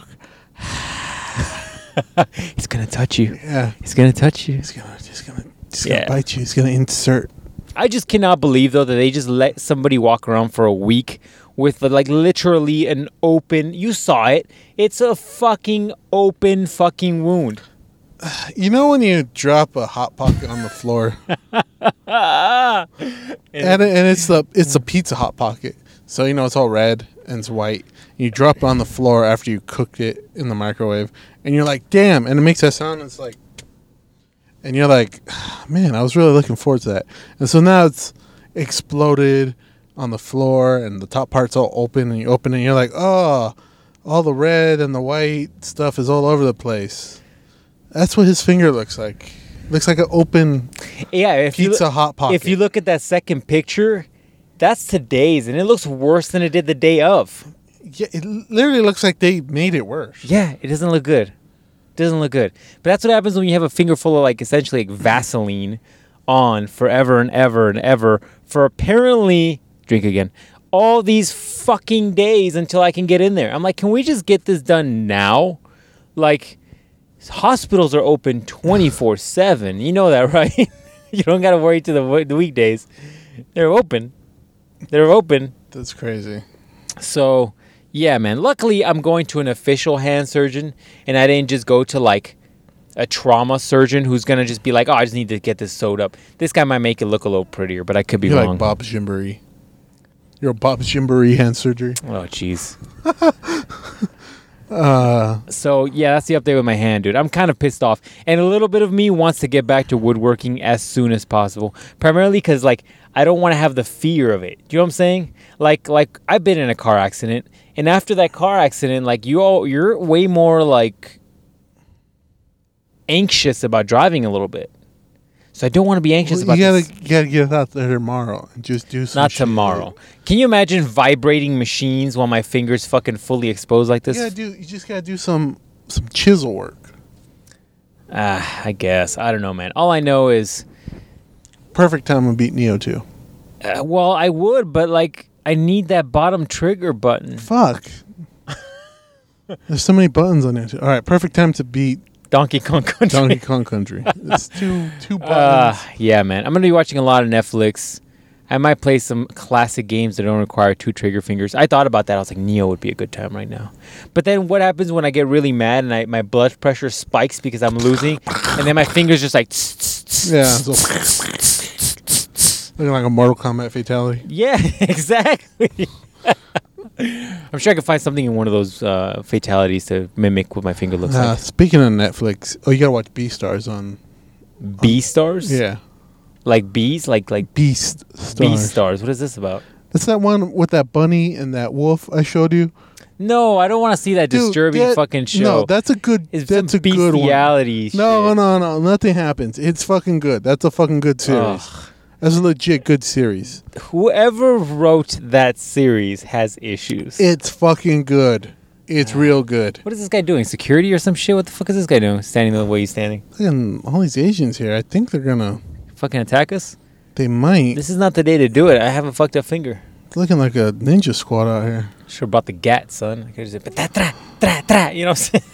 It's gonna touch you. Yeah. It's gonna touch you. He's gonna just gonna just Yeah. gonna bite you. He's gonna insert. I just cannot believe though that they just let somebody walk around for a week with like literally an open. You saw it. It's a fucking open fucking wound. You know when you drop a hot pocket on the floor, Ah. and, and it's the it's a pizza hot pocket, so you know it's all red and it's white. You drop it on the floor after you cooked it in the microwave, and you're like, "Damn!" And it makes that sound. And it's like, and you're like, "Man, I was really looking forward to that." And so now it's exploded on the floor, and the top part's all open, and you open it, and you're like, "Oh, all the red and the white stuff is all over the place." That's what his finger looks like. Looks like an open Yeah, if you pizza look, hot pocket. if you look at that second picture, that's today's, and it looks worse than it did the day of. Yeah, it literally looks like they made it worse. Yeah, it doesn't look good. Doesn't look good. But that's what happens when you have a finger full of like essentially like Vaseline on forever and ever and ever for apparently drink again all these fucking days until I can get in there. I'm like, can we just get this done now? Like, hospitals are open twenty-four seven. You know that, right? You don't got to worry to the, the weekdays. They're open. They're open. That's crazy. So, yeah, man. Luckily, I'm going to an official hand surgeon, and I didn't just go to, like, a trauma surgeon who's going to just be like, oh, I just need to get this sewed up. This guy might make it look a little prettier, but I could be You're wrong. like Bob Jimbury. You're a Bob Jimbury hand surgery. Oh, jeez. Uh, So, yeah, that's the update with my hand, dude. I'm kind of pissed off. And a little bit of me wants to get back to woodworking as soon as possible. Primarily because, like, I don't want to have the fear of it. Do you know what I'm saying? Like, like I've been in a car accident. And after that car accident, like, you all, you're way more, like, anxious about driving a little bit. So I don't want to be anxious well, about you gotta, this. you gotta get out there tomorrow and just do some Not shit. tomorrow. Can you imagine vibrating machines while my fingers fucking fully exposed like You this? gotta do. You just gotta do some some chisel work. Ah, I guess. I don't know, man. All I know is, Perfect time to beat Neo two. uh, well, I would, but like, I need that bottom trigger button. Fuck. There's so many buttons on there. Too. All right, perfect time to beat Donkey Kong Country. Donkey Kong Country. It's two two buttons. Uh, yeah, man. I'm going to be watching a lot of Netflix. I might play some classic games that don't require two trigger fingers. I thought about that. I was like, Neo would be a good time right now. But then what happens when I get really mad and I, my blood pressure spikes because I'm losing, and then my fingers just like... yeah. So, looking like a Mortal Kombat fatality. Yeah, exactly. I'm sure I could find something in one of those uh, fatalities to mimic what my finger looks Uh, like. speaking of Netflix, oh, you gotta watch Beastars on. B stars? Yeah, Like bees? Like like Beast Stars. bee stars. What is this about? That's that one with that bunny and that wolf I showed you. No, I don't want to see that Dude, disturbing that- fucking show. No, that's a good. It's that's some a good one. bestiality No, shit. no, no, nothing happens. It's fucking good. That's a fucking good series. Ugh. That's a legit good series. Whoever wrote that series has issues. It's fucking good. It's real good. What is this guy doing? Security or some shit? What the fuck is this guy doing? Standing the way he's standing. And all these Asians here, I think they're gonna fucking attack us? They might. This is not the day to do it. I have a fucked up finger. It's looking like a ninja squad out here. Should have brought the gat, son. I could just say, tra, tra, tra, you know what I'm saying?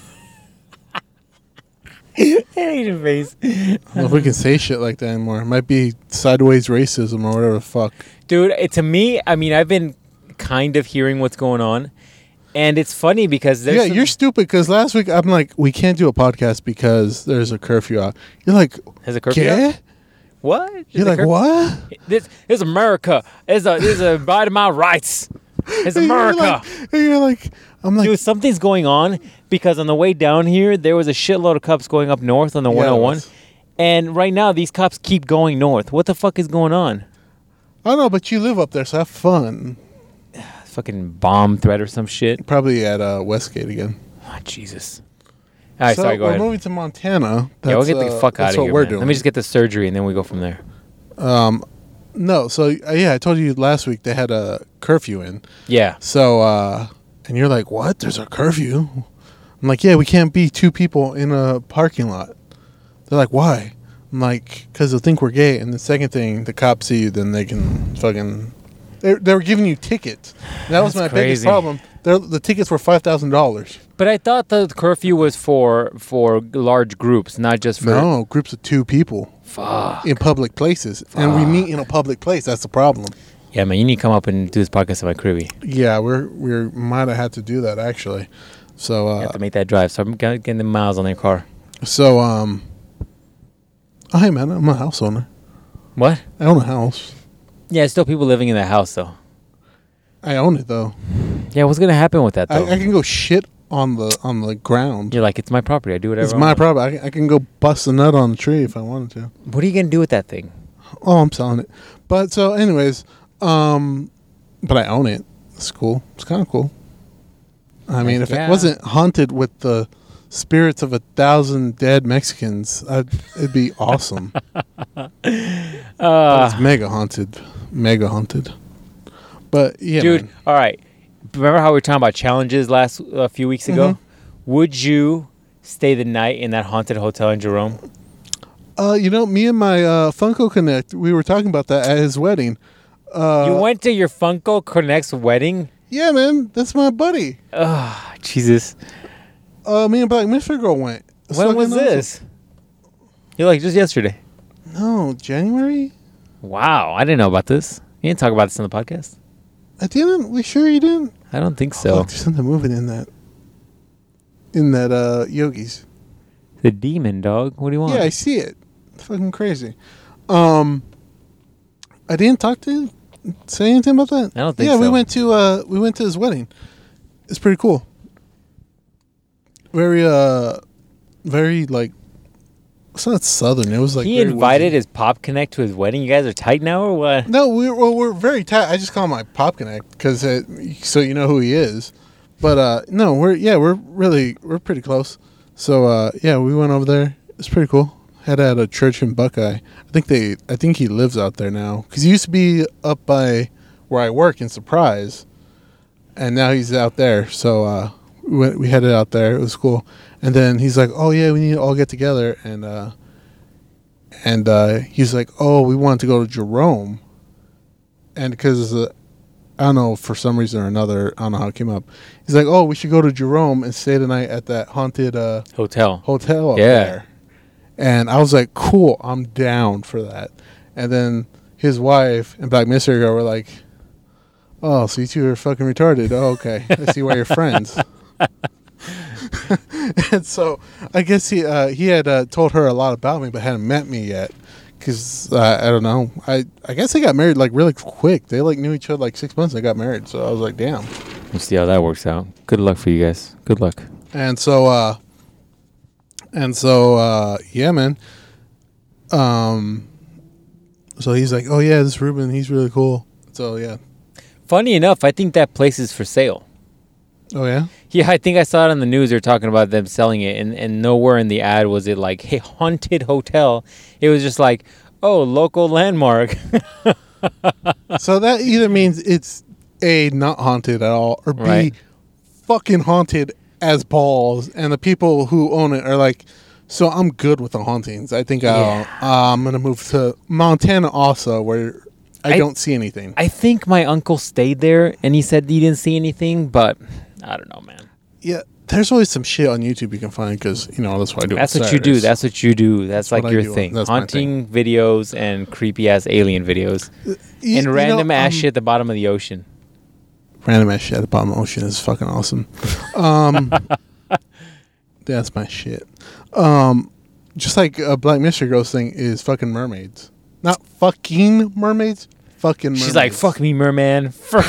Asian face. I don't know if we can say shit like that anymore. It might be sideways racism or whatever the fuck. Dude, it, to me, I mean, I've been kind of hearing what's going on. And it's funny because there's yeah, some, you're stupid because last week I'm like, we can't do a podcast because there's a curfew out. You're like, has a curfew ¿Qué? out? What? You're like, cur- what? This, this is America. It's a, this is a right of my rights. It's And America. You're like, and you're like, I'm like, Dude, something's going on because on the way down here, there was a shitload of cops going up north on the Yeah, one oh it one. was. And right now, these cops keep going north. What the fuck is going on? I don't know, but you live up there, so have fun. Fucking bomb threat or some shit. Probably at uh, Westgate again. Oh, Jesus. All right, so sorry, go we're ahead. moving to Montana. That's, Yeah, we'll get the uh, fuck out that's of what here, we're man. doing. Let me just get the surgery and then we go from there. Um, no, so uh, yeah, I told you last week they had a curfew in. Yeah. So, uh, and you're like, what? There's a curfew? I'm like, yeah, we can't be two people in a parking lot. They're like, why? I'm like, because they'll think we're gay. And the second thing, the cops see you, then they can fucking... They, they were giving you tickets. That was That's my biggest crazy. problem. They're, the tickets were five thousand dollars. But I thought the curfew was for for large groups, not just for... No, groups of two people Fuck. in public places. And we meet in a public place. That's the problem. Yeah, man, you need to come up and do this podcast at my cribby. Yeah, we're we might have had to do that, actually. So, You uh, have to make that drive. So I'm get- getting the miles on their car. so, um... Oh, hey, man, I'm a house owner. What? I own a house. Yeah, still people living in the house, though. I own it though. Yeah, what's gonna happen with that, though? I, I can go shit on the on the ground. You're like, it's my property. I do whatever It's I my want. problem. I, can- I can go bust a nut on the tree if I wanted to. What are you gonna do with that thing? Oh, I'm selling it. But so, anyways, um, but I own it. It's cool. It's kind of cool. I mean, Heck if yeah. it wasn't haunted with the spirits of a thousand dead Mexicans, I'd, it'd be awesome. But Uh, it's mega haunted. Mega haunted. But yeah, dude, man. all right. Remember how we were talking about challenges last a few weeks ago? Mhm. Would you stay the night in that haunted hotel in Jerome? Uh, you know, me and my uh, Funko Connect, we were talking about that at his wedding. Uh, you went to your Funko Connect's wedding? Yeah, man, that's my buddy. Oh, Jesus. Uh, me and Black Mystery Girl went. It's When fucking was awesome. this? You're like, just yesterday. No, January. Wow, I didn't know about this. You didn't talk about this on the podcast? I didn't. We sure you didn't? I don't think Oh, so. fuck, there's something moving in that. In that uh Yogi's. The demon, dog. What do you want? Yeah, I see it. It's fucking crazy. Um, I didn't talk to him, say anything about that. I don't think yeah, we so. went to uh we went to his wedding. It's pretty cool. Very uh, very like. It's not southern. It was like he very invited woodsy. his Pop Connect to his wedding. You guys are tight now or what? No, we're well, we're very tight. I just call him my Pop Connect because so you know who he is. But uh, no, we're yeah, we're really we're pretty close. So uh, yeah, we went over there. It's pretty cool. Had at a church in Buckeye. I think they. I think he lives out there now because he used to be up by where I work in Surprise, and now he's out there. So uh, we went, we headed out there. It was cool. And then he's like, "Oh yeah, we need to all get together." And uh, and uh, he's like, "Oh, we want to go to Jerome." And because uh, I don't know, for some reason or another, I don't know how it came up. He's like, "Oh, we should go to Jerome and stay the night at that haunted uh, Hotel. hotel up Yeah. there." And I was like, "Cool, I'm down for that." And then his wife and Black Mystery Girl were like, "Oh, so you two are fucking retarded? Oh, okay, I see why you're friends." And so I guess he uh, he had uh, told her a lot about me, but hadn't met me yet. Cause uh, I don't know. I I guess they got married like really quick. They like knew each other like six months. And they got married. So I was like, damn. We'll see how that works out. Good luck for you guys. Good luck. And so uh, and so uh, yeah, man. Um. So he's like, oh yeah, this Ruben, he's really cool. So yeah. Funny enough, I think that place is for sale. Oh yeah. Yeah, I think I saw it on the news. They're talking about them selling it, and, and nowhere in the ad was it like, hey, haunted hotel. It was just like, oh, local landmark. So that either means it's A, not haunted at all, or B, Right. fucking haunted as balls, and the people who own it are like, so I'm good with the hauntings. I think I'll, Yeah. uh, I'm gonna move to Montana also, where I, I- don't see anything. I think my uncle stayed there and he said he didn't see anything, but I don't know, man. Yeah, there's always some shit on YouTube you can find because you know that's what I do. on That's what you do. Saturdays. That's what you do. That's, That's like what I your do. thing. That's my Haunting videos and creepy ass alien videos Y- and you know, random ass um, shit at the bottom of the ocean. Random ass shit at the bottom of the ocean is fucking awesome. Um, that's my shit. Um, just like a Black Mystery Ghost thing is fucking mermaids. Not fucking mermaids. Fucking mermaids. She's like, "Fuck me, merman." Fuck.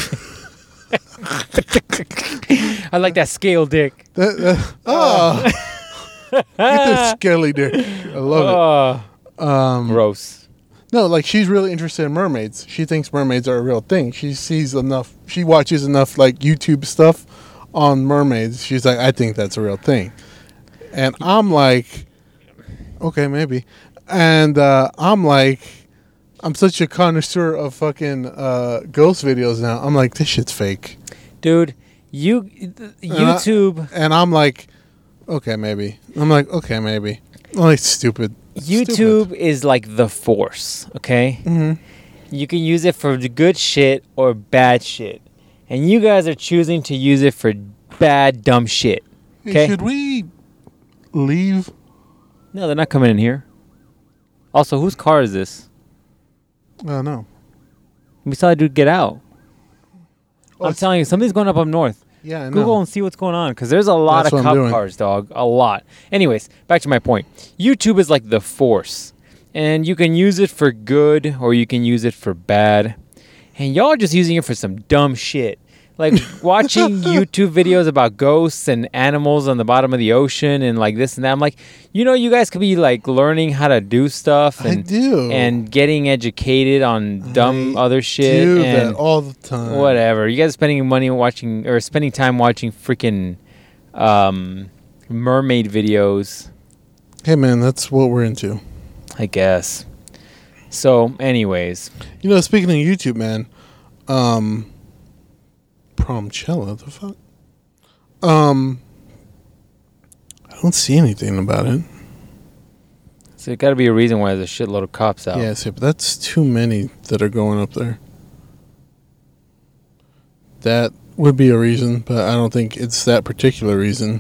I like that scale dick. That, that, oh. Get that skelly dick. I love it. Oh, Um, gross. no, like she's really interested in mermaids. She thinks mermaids are a real thing. She sees enough. She watches enough like YouTube stuff on mermaids. She's like, I think that's a real thing. And I'm like, okay, maybe. And uh, I'm like, I'm such a connoisseur of fucking uh, ghost videos now. I'm like, this shit's fake. Dude, you YouTube And I'm like, okay, maybe. I'm like, okay, maybe. I'm like, stupid. YouTube is like the force, okay? Mm-hmm. You can use it for the good shit or bad shit. And you guys are choosing to use it for bad, dumb shit. Okay? Should we leave? No, they're not coming in here. Also, whose car is this? Oh, no. We saw a dude get out. Oh, I'm it's- telling you, something's going up up north. Yeah, I know. Google and see what's going on, because there's a lot That's of what I'm cop doing. cars, dog. A lot. Anyways, back to my point. YouTube is like the force, and you can use it for good or you can use it for bad. And y'all are just using it for some dumb shit. Like watching YouTube videos about ghosts and animals on the bottom of the ocean and like this and that. I'm like, you know, you guys could be like learning how to do stuff I and do. and getting educated on dumb I other shit. do and that all the time. whatever. You guys are spending money watching or spending time watching freaking um, mermaid videos, Hey, man, that's what we're into. I guess. So, anyways, You know, speaking of YouTube, man, um, Promchella, the fuck? Um, I don't see anything about it. so there got to be a reason why there's a shitload of cops out. Yeah, see, but that's too many that are going up there. That would be a reason, but I don't think it's that particular reason.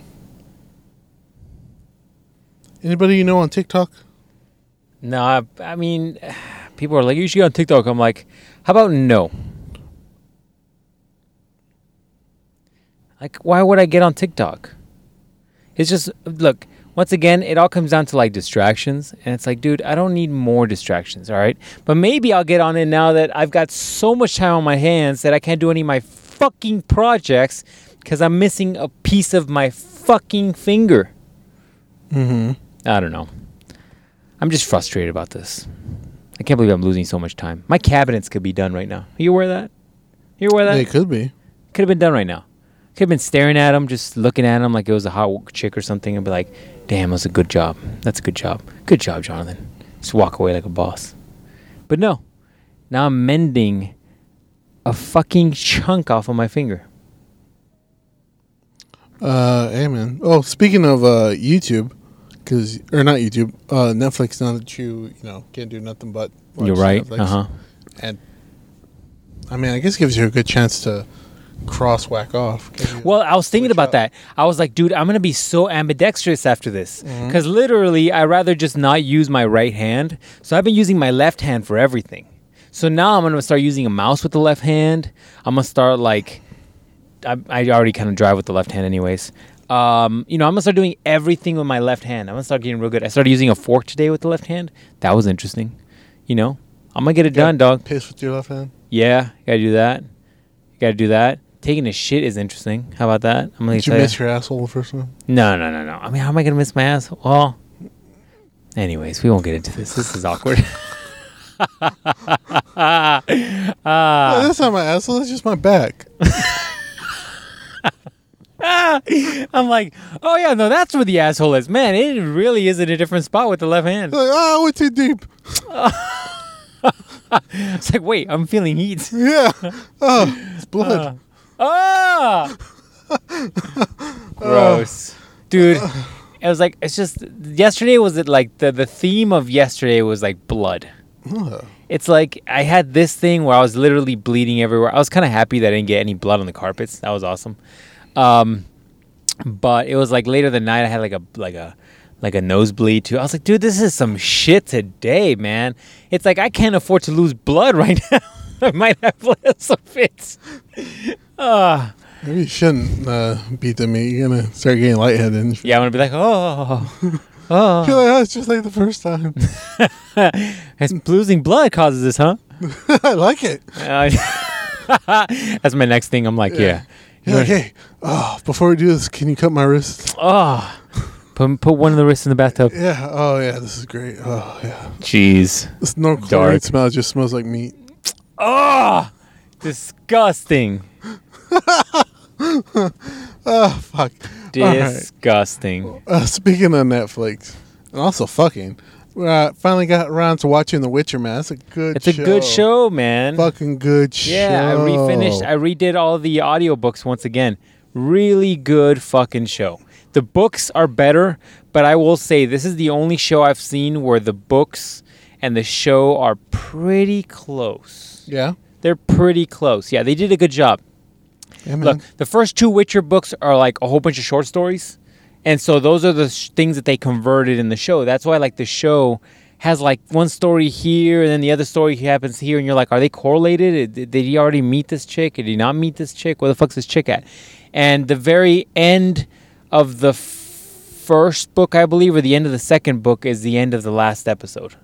Anybody you know on TikTok? No, I, I mean, people are like, you should get on TikTok. I'm like, how about no? Like, why would I get on TikTok? It's just, look, once again, it all comes down to like distractions. And it's like, dude, I don't need more distractions, all right? But maybe I'll get on it now that I've got so much time on my hands that I can't do any of my fucking projects because I'm missing a piece of my fucking finger. Mm-hmm. I don't know. I'm just frustrated about this. I can't believe I'm losing so much time. My cabinets could be done right now. Are you aware of that? You aware of They that? could be. Could have been done right now. Could have been staring at them, just looking at them like it was a hot chick or something, and be like, "Damn, that's a good job. That's a good job. Good job, Jonathan." Just walk away like a boss. But no, now I'm mending a fucking chunk off of my finger. Uh, hey, man. Oh, speaking of uh, YouTube, because or not YouTube, uh, Netflix. Now that you you know can't do nothing but watch You're right. Netflix. Uh huh. And I mean, I guess it gives you a good chance to cross whack off. Give you- Well, I was thinking switch about up. that. I was like, dude, I'm gonna be so ambidextrous after this, Mhm. because literally, I rather just not use my right hand. So I've been using my left hand for everything. So now I'm gonna start using a mouse with the left hand. I'm gonna start like, I, I already kind of drive with the left hand, anyways. Um, you know, I'm gonna start doing everything with my left hand. I'm gonna start getting real good. I started using a fork today with the left hand. That was interesting. You know, I'm gonna get it Yeah. done, dog. Piss with your left hand. Yeah, gotta do that. You gotta do that. Taking a shit is interesting. How about that? I'm gonna Did you tell miss your asshole the first time? No, no, no, no. I mean, how am I gonna miss my ass? Well, anyways, we won't get into this. This is awkward. No, Ah, that's not my asshole. That's just my back. I'm like, oh yeah, no, that's where the asshole is. Man, it really is in a different spot with the left hand. Like, ah, I went too deep. It's like, wait, I'm feeling heat. Yeah. Oh, it's blood. Ah, Gross, dude. It was like it's just yesterday was it like the the theme of yesterday was like blood. Ugh. It's like I had this thing where I was literally bleeding everywhere. I was kind of happy that I didn't get any blood on the carpets. That was awesome. Um, but it was like later the night I had like a like a like a nosebleed too. I was like, dude, this is some shit today, man. It's like I can't afford to lose blood right now. I might have some fits. Uh, Maybe you shouldn't uh, beat the meat. You're gonna start getting lightheaded. And yeah, I'm gonna be like, oh, You're oh. like, oh, it's just like the first time. It's losing blood causes this, huh? I like it. Uh, that's my next thing. I'm like, yeah. You're like, hey, oh, before we do this, can you cut my wrist? Oh, put put one of the wrists in the bathtub. Yeah. Oh, yeah. This is great. Oh, yeah. Jeez. This no Dark. chlorine smell just smells like meat. Oh, disgusting. Oh, fuck. Disgusting. All right. Uh, speaking of Netflix, and also fucking, we uh, finally got around to watching The Witcher, man. It's a good It's show. a good show, man. Fucking good show. Yeah, I refinished. I redid all the audiobooks once again. Really good fucking show. The books are better, but I will say this is the only show I've seen where the books and the show are pretty close. Yeah? They're pretty close. Yeah, they did a good job. Yeah, man. Look, the first two Witcher books are like a whole bunch of short stories. And so those are the sh- things that they converted in the show. That's why like the show has like one story here and then the other story happens here. And you're like, are they correlated? Did, did he already meet this chick? Did he not meet this chick? Where the fuck's this chick at? And the very end of the f- first book, I believe, or the end of the second book is the end of the last episode.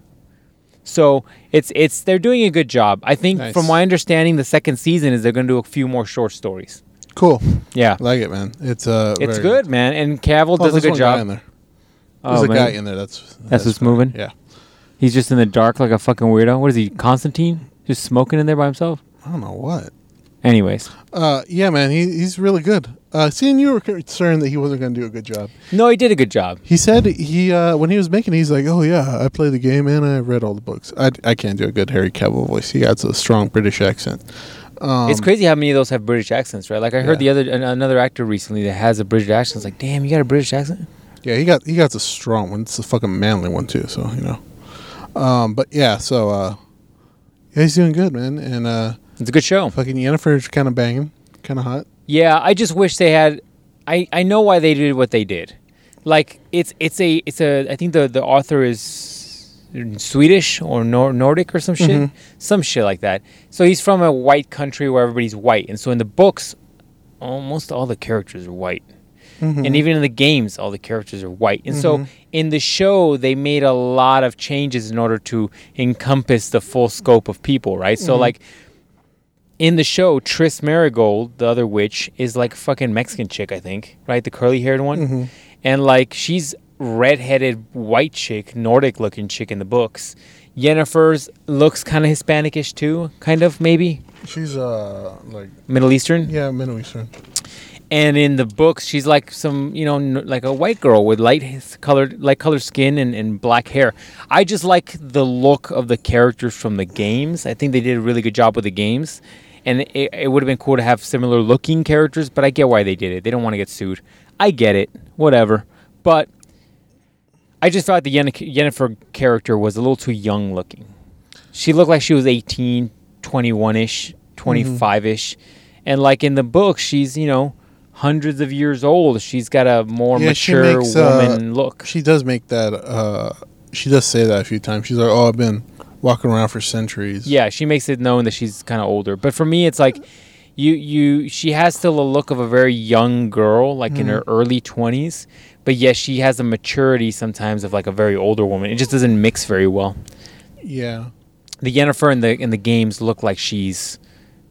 So it's it's they're doing a good job. I think Nice. from my understanding, the second season is they're going to do a few more short stories. Cool. Yeah. I like it, man. It's uh, It's very good, man. And Cavill Oh, does a there's good one guy job. in there. Oh, There's a man. guy in there. That's That's what's better. moving? Yeah. He's just in the dark like a fucking weirdo. What is he, Constantine? Just smoking in there by himself? I don't know what. Anyways. Uh, yeah, man. He he's really good. Uh, seeing you were concerned that he wasn't going to do a good job. No, he did a good job. He said he uh, when he was making, it, he's like, "Oh yeah, I played the game and I read all the books. I, I can't do a good Harry Cavill voice. He has a strong British accent." Um, It's crazy how many of those have British accents, right? Like I heard Yeah. the other an- another actor recently that has a British accent. It's like, damn, you got a British accent? Yeah, he got he got a strong one. It's a fucking manly one too. So you know, um, but yeah, so uh, yeah, he's doing good, man. And uh, It's a good show. fucking Yennefer's kind of banging, kind of hot. Yeah, I just wish they had. I, I know why they did what they did. Like it's it's a it's a I think the, the author is Swedish or Nor- Nordic or some shit, Mhm. some shit like that. So he's from a white country where everybody's white, and so in the books, almost all the characters are white. Mhm. And even in the games, all the characters are white. And so Mhm. in the show, they made a lot of changes in order to encompass the full scope of people, right? So, Mhm. like, in the show, Triss Marigold, the other witch, is like a fucking Mexican chick, I think, right? The curly-haired one. Mhm. And, like, she's redheaded white chick, Nordic-looking chick in the books. Yennefer's looks kind of Hispanic-ish, too, kind of, maybe. She's uh like Middle Eastern. yeah, Middle Eastern. And in the books, she's like some, you know, n- like a white girl with light h- colored, light colored skin and, and black hair. I just like the look of the characters from the games. I think they did a really good job with the games. And it, it would have been cool to have similar looking characters, but I get why they did it. They don't want to get sued. I get it. Whatever. But I just thought the Yen- Yennefer character was a little too young looking. She looked like she was eighteen, twenty-one-ish, twenty-five-ish. And like in the book, she's, you know, hundreds of years old. She's got a more Yeah, she mature makes, uh, woman look. She does make that. Uh, she does say that a few times. She's like, "Oh, I've been walking around for centuries." Yeah, she makes it known that she's kind of older. But for me, it's like you, you. She has still a look of a very young girl, like in her early twenties. But yes, she has a maturity sometimes of like a very older woman. It just doesn't mix very well. Yeah. The Yennefer in the in the games look like she's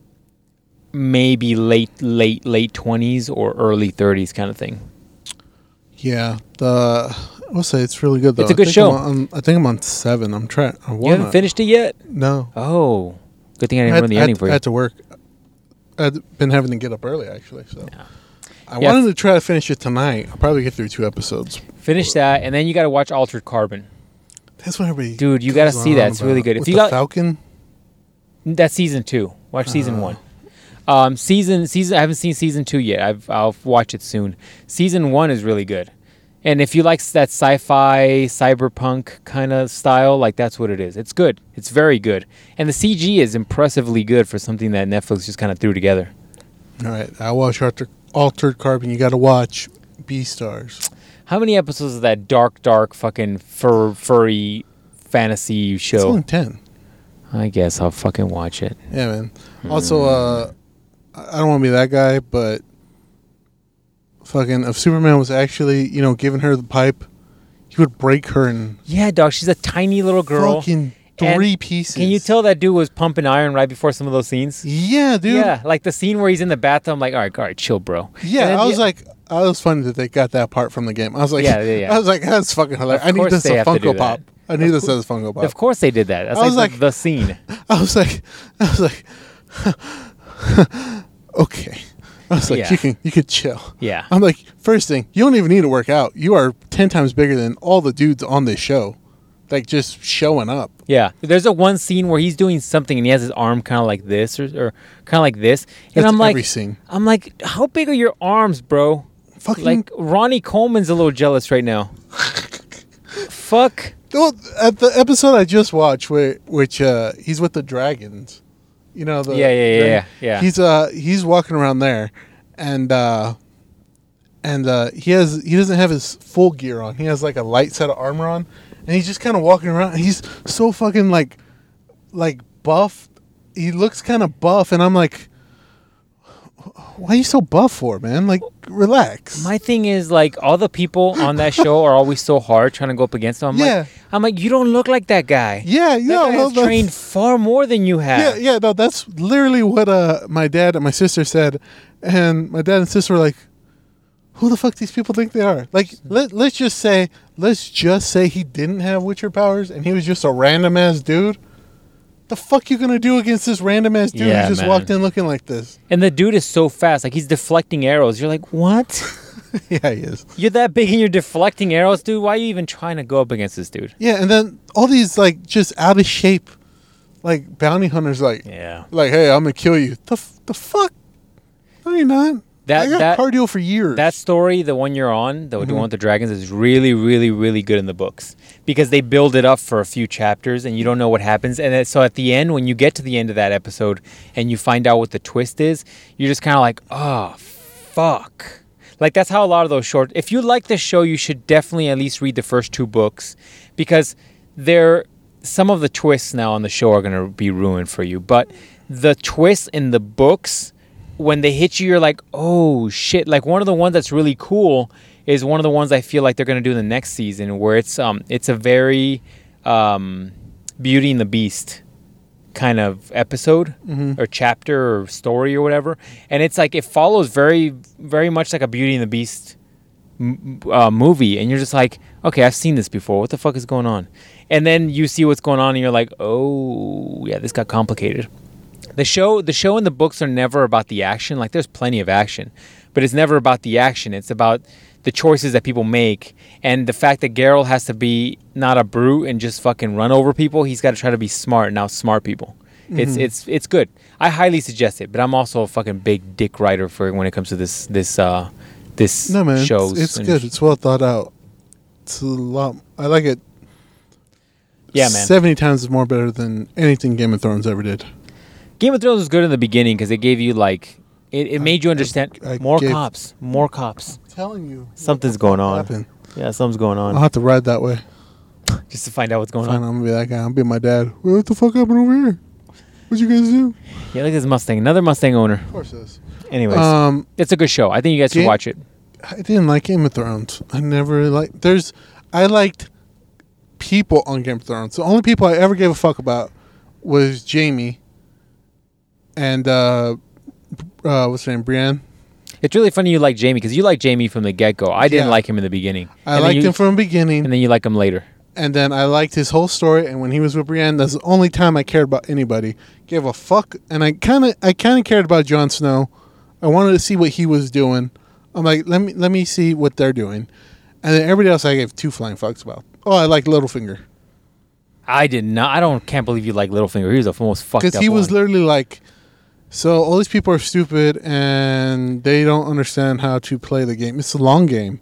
maybe late late late twenties or early thirties kind of thing. Yeah. The I'll say it's really good though. It's a I good think show. I'm on, I think I'm on seven. I'm trying. I You wanna, haven't finished it yet? No. Oh, good thing I I didn't had, run the I had- ending for I you. had to work. I've been having to get up early actually. So Yeah. I Yeah. wanted to try to finish it tonight. I'll probably get through two episodes. Finish that, and then you got to watch Altered Carbon. That's what everybody. Dude, you gotta goes see on that. It's really about. good. If With you the got- Falcon. That's season two. Watch season Uh, one. Um, season season. I haven't seen season two yet. I've I'll watch it soon. Season one is really good, and if you like that sci-fi cyberpunk kind of style, like that's what it is. It's good. It's very good, and the C G is impressively good for something that Netflix just kind of threw together. All right, I watch Alter- Altered Carbon. You got to watch Beastars. How many episodes of that dark, dark, fucking fur, furry fantasy show? It's only ten. I guess I'll fucking watch it. Yeah, man. Also, uh, I don't want to be that guy, but fucking if Superman was actually, you know, giving her the pipe, he would break her in Yeah, dog. She's a tiny little girl. fucking three pieces. Can you tell that dude was pumping iron right before some of those scenes? Yeah, dude. Yeah, like the scene where he's in the bathtub. I'm like, all right, all right, chill, bro. Yeah, And then I was the- like, I was funny that they got that part from the game. I was like, Yeah, yeah, yeah. I was like, that's fucking hilarious. Of I need course this they as have a to do Funko Pop. that. I need this as a Funko Pop. Of course they did that. That's I like, was the, like- the scene. I was like, I was like, okay. I was like, Yeah. you can, you could chill. Yeah. I'm like, first thing, you don't even need to work out. You are ten times bigger than all the dudes on this show, like just showing up. Yeah. There's a one scene where he's doing something and he has his arm kind of like this or, or kind of like this. And That's I'm like, every scene. I'm like, how big are your arms, bro? Fucking Like Ronnie Coleman's a little jealous right now. Fuck. Well, at the episode I just watched, where which uh, he's with the dragons, you know the Yeah, yeah, yeah, dragon- yeah, yeah. He's uh he's walking around there, and uh, and uh, he has he doesn't have his full gear on. He has like a light set of armor on, and he's just kind of walking around. And he's so fucking like like buff. He looks kind of buff, and I'm like, why are you so buff for, man? Like, relax. My thing is like all the people on that show are always so hard trying to go up against him. I'm Yeah. like, I'm like, you don't look like that guy. yeah, That yeah, guy well, has that's- trained far more than you have. Yeah, yeah, no, that's literally what uh my dad and my sister said, and my dad and sister were like, "Who the fuck these people think they are?" Like, let let's just say, let's just say he didn't have Witcher powers and he was just a random ass dude. The fuck you gonna do against this random ass dude Yeah, who just man. walked in looking like this? And the dude is so fast, like he's deflecting arrows. You're like, what? Yeah, he is. You're that big and you're deflecting arrows, dude. Why are you even trying to go up against this dude? Yeah, and then all these like just out of shape, like bounty hunters, like Yeah. like, hey, I'm gonna kill you. The f- the fuck? No, you're not. That- I got that- cardio for years. That story, the one you're on, the, Mm-hmm. the one with the dragons, is really, really, really good in the books because they build it up for a few chapters and you don't know what happens. And then, so at the end, when you get to the end of that episode and you find out what the twist is, you're just kind of like, oh, fuck. Like, that's how a lot of those short. If you like this show, you should definitely at least read the first two books because they're. Some of the twists now on the show are going to be ruined for you. But the twists in the books, when they hit you, you're like, oh shit. Like one of the ones that's really cool is one of the ones I feel like they're going to do in the next season where it's um it's a very um, Beauty and the Beast kind of episode or chapter or story or whatever. And it's like it follows very, very much like a Beauty and the Beast m- uh, movie. And you're just like, okay, I've seen this before. What the fuck is going on? And then you see what's going on and you're like, oh, yeah, this got complicated. The show, the show and the books are never about the action. Like there's plenty of action, but it's never about the action. It's about the choices that people make and the fact that Geralt has to be not a brute and just fucking run over people. He's got to try to be smart and outsmart people. It's it's it's good. I highly suggest it, but I'm also a fucking big dick writer for when it comes to this this uh this No, man, shows. it's, it's and- good. It's well thought out. It's a lot. I like it. Yeah, man. Seventy times more better than anything Game of Thrones ever did. Game of Thrones was good in the beginning because it gave you like it, it made you understand I more gave- cops, more cops. I'm telling you, Something's going on. happen. Yeah, something's going on. I'll have to ride that way. Just to find out what's going Fine, on. I'm gonna be that guy. I'll be my dad. What the fuck happened over here? What'd you guys do? Yeah, look at this Mustang. Another Mustang owner. Of course it is. Anyways, Um, it's a good show. I think you guys should Game- watch it. I didn't like Game of Thrones. I never liked. There's, I liked people on Game of Thrones. The only people I ever gave a fuck about was Jamie and uh, uh what's her name, Brienne. It's really funny you like Jamie because you like Jamie from the get go. I didn't Yeah. like him in the beginning. I And then liked you- him from the beginning, and then you like him later. and then I liked his whole story. And when he was with Brienne, that's the only time I cared about anybody. Gave a fuck, and I kind of, I kind of cared about Jon Snow. I wanted to see what he was doing. I'm like, let me, let me see what they're doing, and then everybody else I gave two flying fucks about. Oh, I like Littlefinger I did not. I don't. Can't believe you like Littlefinger. He was the most fucked because up he was one. literally like, So all these people are stupid and they don't understand how to play the game. It's a long game.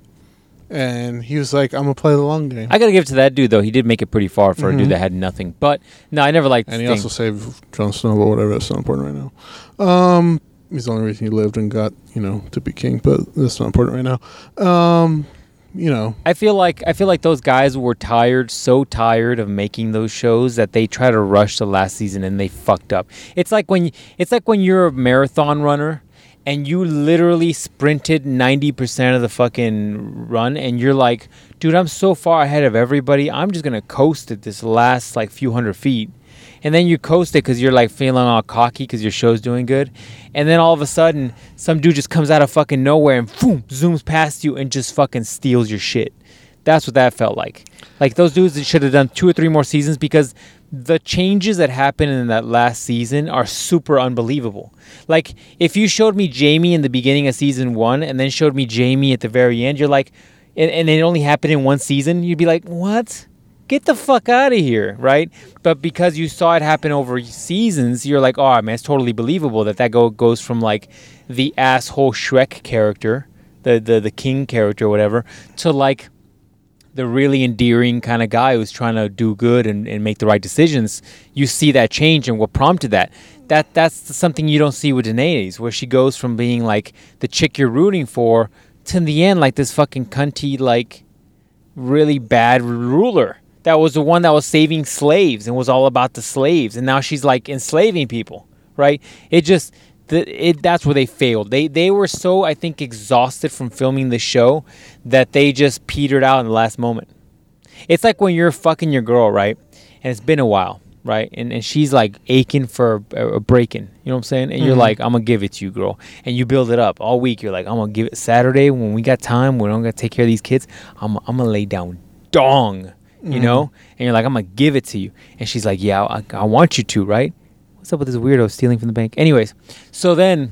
And he was like, I'm going to play the long game. I got to give it to that dude, though. He did make it pretty far for mm-hmm. a dude that had nothing. But, no, I never liked And he Sting. also saved Jon Snow or whatever. That's not important right now. Um, he's the only reason he lived and got, you know, to be king. But that's not important right now. Um, you know. I feel like I feel like those guys were tired, so tired of making those shows that they try to rush the last season and they fucked up. It's like when it's like when you're a marathon runner and you literally sprinted ninety percent of the fucking run and you're like, dude, I'm so far ahead of everybody. I'm just going to coast at this last like few hundred feet. And then you coast it because you're like feeling all cocky because your show's doing good. And then all of a sudden, some dude just comes out of fucking nowhere and boom, zooms past you and just fucking steals your shit. That's what that felt like. Like those dudes should have done two or three more seasons because the changes that happened in that last season are super unbelievable. Like if you showed me Jamie in the beginning of season one and then showed me Jamie at the very end, you're like, and, and it only happened in one season, you'd be like, what? Get the fuck out of here, right? But because you saw it happen over seasons, you're like, oh, man, it's totally believable that that go, goes from, like, the asshole Shrek character, the, the, the king character or whatever, to, like, the really endearing kind of guy who's trying to do good and, and make the right decisions. You see that change and what prompted that. That That's something you don't see with Daenerys, where she goes from being, like, the chick you're rooting for to, in the end, like, this fucking cunty, like, really bad ruler. That was the one that was saving slaves and was all about the slaves. And now she's like enslaving people, right? It just, the, it that's where they failed. They they were so, I think, exhausted from filming the show that they just petered out in the last moment. It's like when you're fucking your girl, right? And it's been a while, right? And and she's like aching for a, a break-in. You know what I'm saying? And mm-hmm. you're like, I'm going to give it to you, girl. And you build it up all week. You're like, I'm going to give it Saturday when we got time. We're going to take care of these kids. I'm, I'm going to lay down dong. You know, mm-hmm. and you're like, I'm going to give it to you. And she's like, yeah, I, I want you to, right? What's up with this weirdo stealing from the bank? Anyways, so then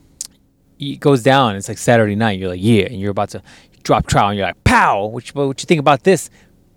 it goes down. It's like Saturday night. You're like, yeah. And you're about to drop trowel. And you're like, pow. What you, what you think about this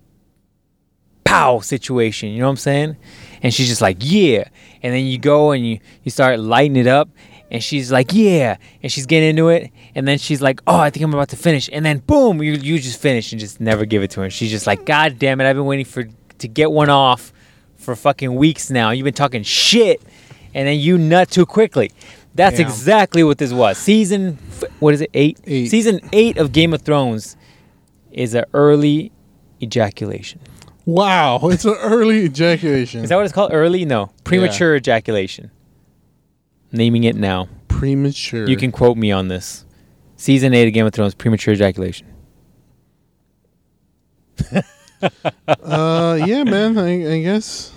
pow situation? You know what I'm saying? And she's just like, yeah. And then you go and you, you start lighting it up. And she's like, yeah. And she's getting into it. And then she's like, oh, I think I'm about to finish. And then, boom, you you just finish and just never give it to her. And she's just like, God damn it, I've been waiting for to get one off for fucking weeks now. You've been talking shit. And then you nut too quickly. That's damn. Exactly what this was. Season, what is it, eight? eight? Season eight of Game of Thrones is an early ejaculation. Wow, it's an early ejaculation. Is that what it's called? Early? No. Premature yeah. ejaculation. Naming it now. Premature. You can quote me on this. Season eight of Game of Thrones, premature ejaculation. uh, yeah, man. I, I guess.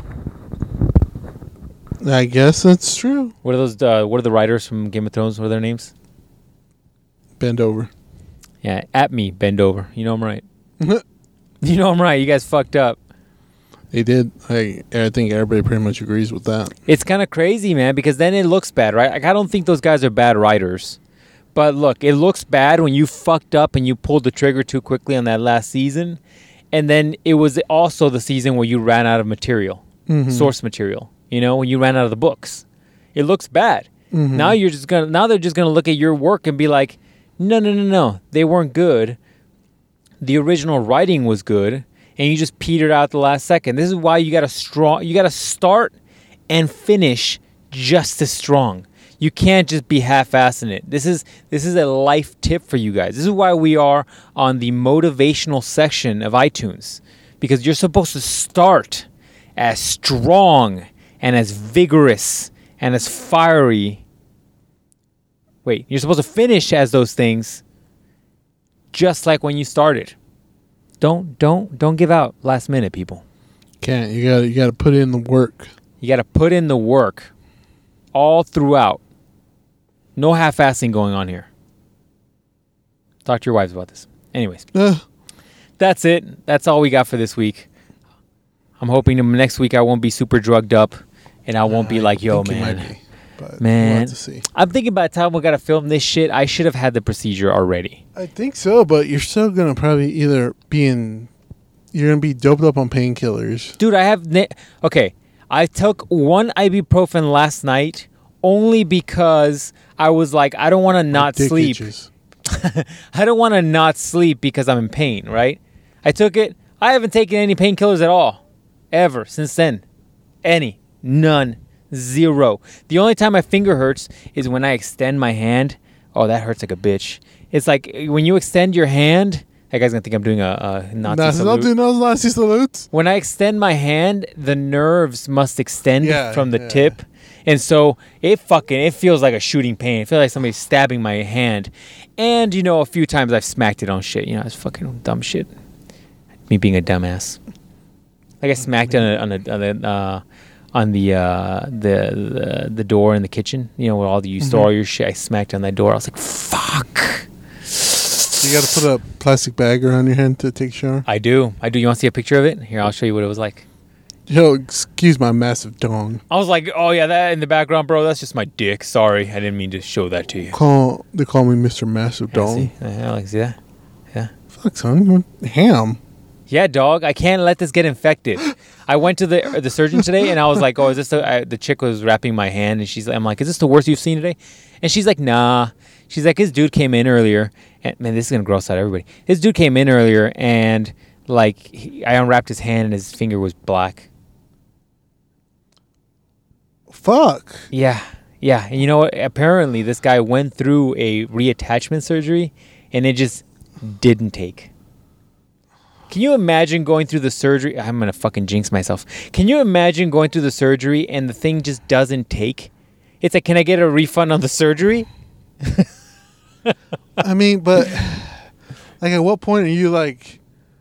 I guess that's true. What are those? Uh, what are the writers from Game of Thrones? What are their names? Bend over. Yeah, at me, bend over. You know I'm right. You know I'm right. You guys fucked up. They did. I I think everybody pretty much agrees with that. It's kind of crazy, man, because then it looks bad, right? Like, I don't think those guys are bad writers. But look, it looks bad when you fucked up and you pulled the trigger too quickly on that last season. And then it was also the season where you ran out of material, mm-hmm. source material, you know, when you ran out of the books. It looks bad. Mm-hmm. Now you're just gonna now they're just gonna look at your work and be like, no, no, no, no. They weren't good. The original writing was good. And you just petered out the last second. This is why you got to strong. You got to start and finish just as strong. You can't just be half-assing it. This is this is a life tip for you guys. This is why we are on the motivational section of iTunes, because you're supposed to start as strong and as vigorous and as fiery. Wait, you're supposed to finish as those things, just like when you started. Don't don't don't give out last minute, people. Can't. You got you got to put in the work. You got to put in the work all throughout. No half-assing going on here. Talk to your wives about this. Anyways, uh. that's it. That's all we got for this week. I'm hoping next week I won't be super drugged up, and I won't uh, be like, yo, man. But man, we'll have to see. I'm thinking by the time we got to film this shit, I should have had the procedure already. I think so, but you're still going to probably either be in... You're going to be doped up on painkillers. Dude, I have... Na- okay, I took one ibuprofen last night only because I was like, I don't want to not dick sleep. itches. I don't want to not sleep because I'm in pain, right? I took it. I haven't taken any painkillers at all, ever, since then. Any. None. Zero. The only time my finger hurts is when I extend my hand. Oh, that hurts like a bitch. It's like when you extend your hand. That guy's going to think I'm doing a, a Nazi No, salute. don't do those Nazi salutes. When I extend my hand, the nerves must extend Yeah, from the yeah. tip. And so it fucking, it feels like a shooting pain. It feels like somebody's stabbing my hand. And, you know, a few times I've smacked it on shit. You know, it's fucking dumb shit. Me being a dumbass. Like I smacked on a, on a, on a, uh, on the, uh, the, the, the door in the kitchen, you know, where all the, you store Mhm. all your shit. I smacked on that door. I was like, fuck. You got to put a plastic bag around your hand to take a shower. I do. I do. You want to see a picture of it? Here, I'll show you what it was like. Yo, excuse my massive dong. I was like, oh, yeah, that in the background, bro, that's just my dick. Sorry. I didn't mean to show that to you. Call they call me Mister Massive Yeah, Dong. see? Yeah, like, see that? Yeah. Fuck, son, you want ham? Yeah, dog. I can't let this get infected. I went to the the surgeon today, and I was like, oh, is this the... I, the chick was wrapping my hand, and she's I'm like, is this the worst you've seen today? And she's like, nah. She's like, this dude came in earlier. And, man, this is going to gross out everybody. This dude came in earlier, and, like, he, I unwrapped his hand, and his finger was black. Fuck. Yeah, yeah. And you know what? Apparently, this guy went through a reattachment surgery, and it just didn't take. Can you imagine going through the surgery? I'm going to fucking jinx myself. Can you imagine going through the surgery, and the thing just doesn't take? It's like, can I get a refund on the surgery? I mean, but like, at what point are you like,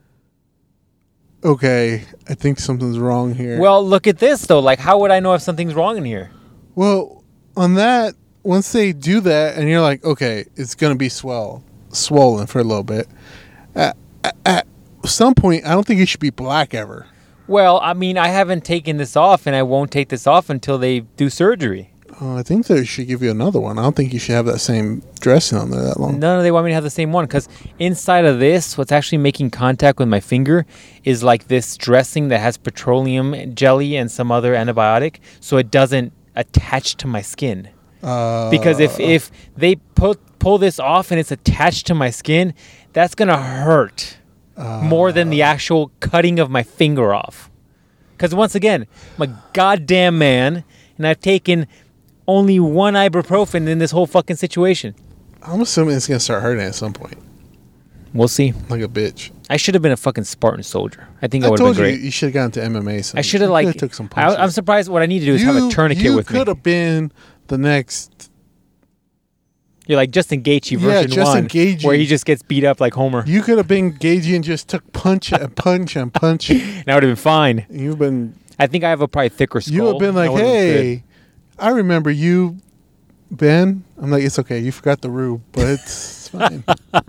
okay, I think something's wrong here? Well, look at this, though. Like, how would I know if something's wrong in here? Well, on that, once they do that, and you're like, okay, it's gonna be swell, swollen for a little bit. At, at, at some point, I don't think it should be black ever. Well, I mean, I haven't taken this off, and I won't take this off until they do surgery. Oh, I think they should give you another one. I don't think you should have that same dressing on there that long. No, no, they want me to have the same one because inside of this, what's actually making contact with my finger is like this dressing that has petroleum jelly and some other antibiotic, so it doesn't attach to my skin. Uh, Because if, if they put, pull this off and it's attached to my skin, that's going to hurt uh, more than the actual cutting of my finger off. Because once again, I'm a goddamn man, and I've taken only one ibuprofen in this whole fucking situation. I'm assuming it's gonna start hurting at some point, We'll see. like a bitch. I should have been a fucking Spartan soldier. I think I I would have told been you great. you should have gotten to M M A. I should have You like. coulda took some I, punches. I'm surprised. What I need to do is have a tourniquet you with me. could have been the next. You're like Justin Gaethje Yeah, version Justin one, Gaethje. where he just gets beat up like Homer. You could have been Gagey and just took punch and punch and punch. And I would have been fine. You've been. I think I have a probably thicker skull. You have been like, That would've been good. hey, I remember you, Ben. I'm like, it's okay. You forgot the rube, but it's fine.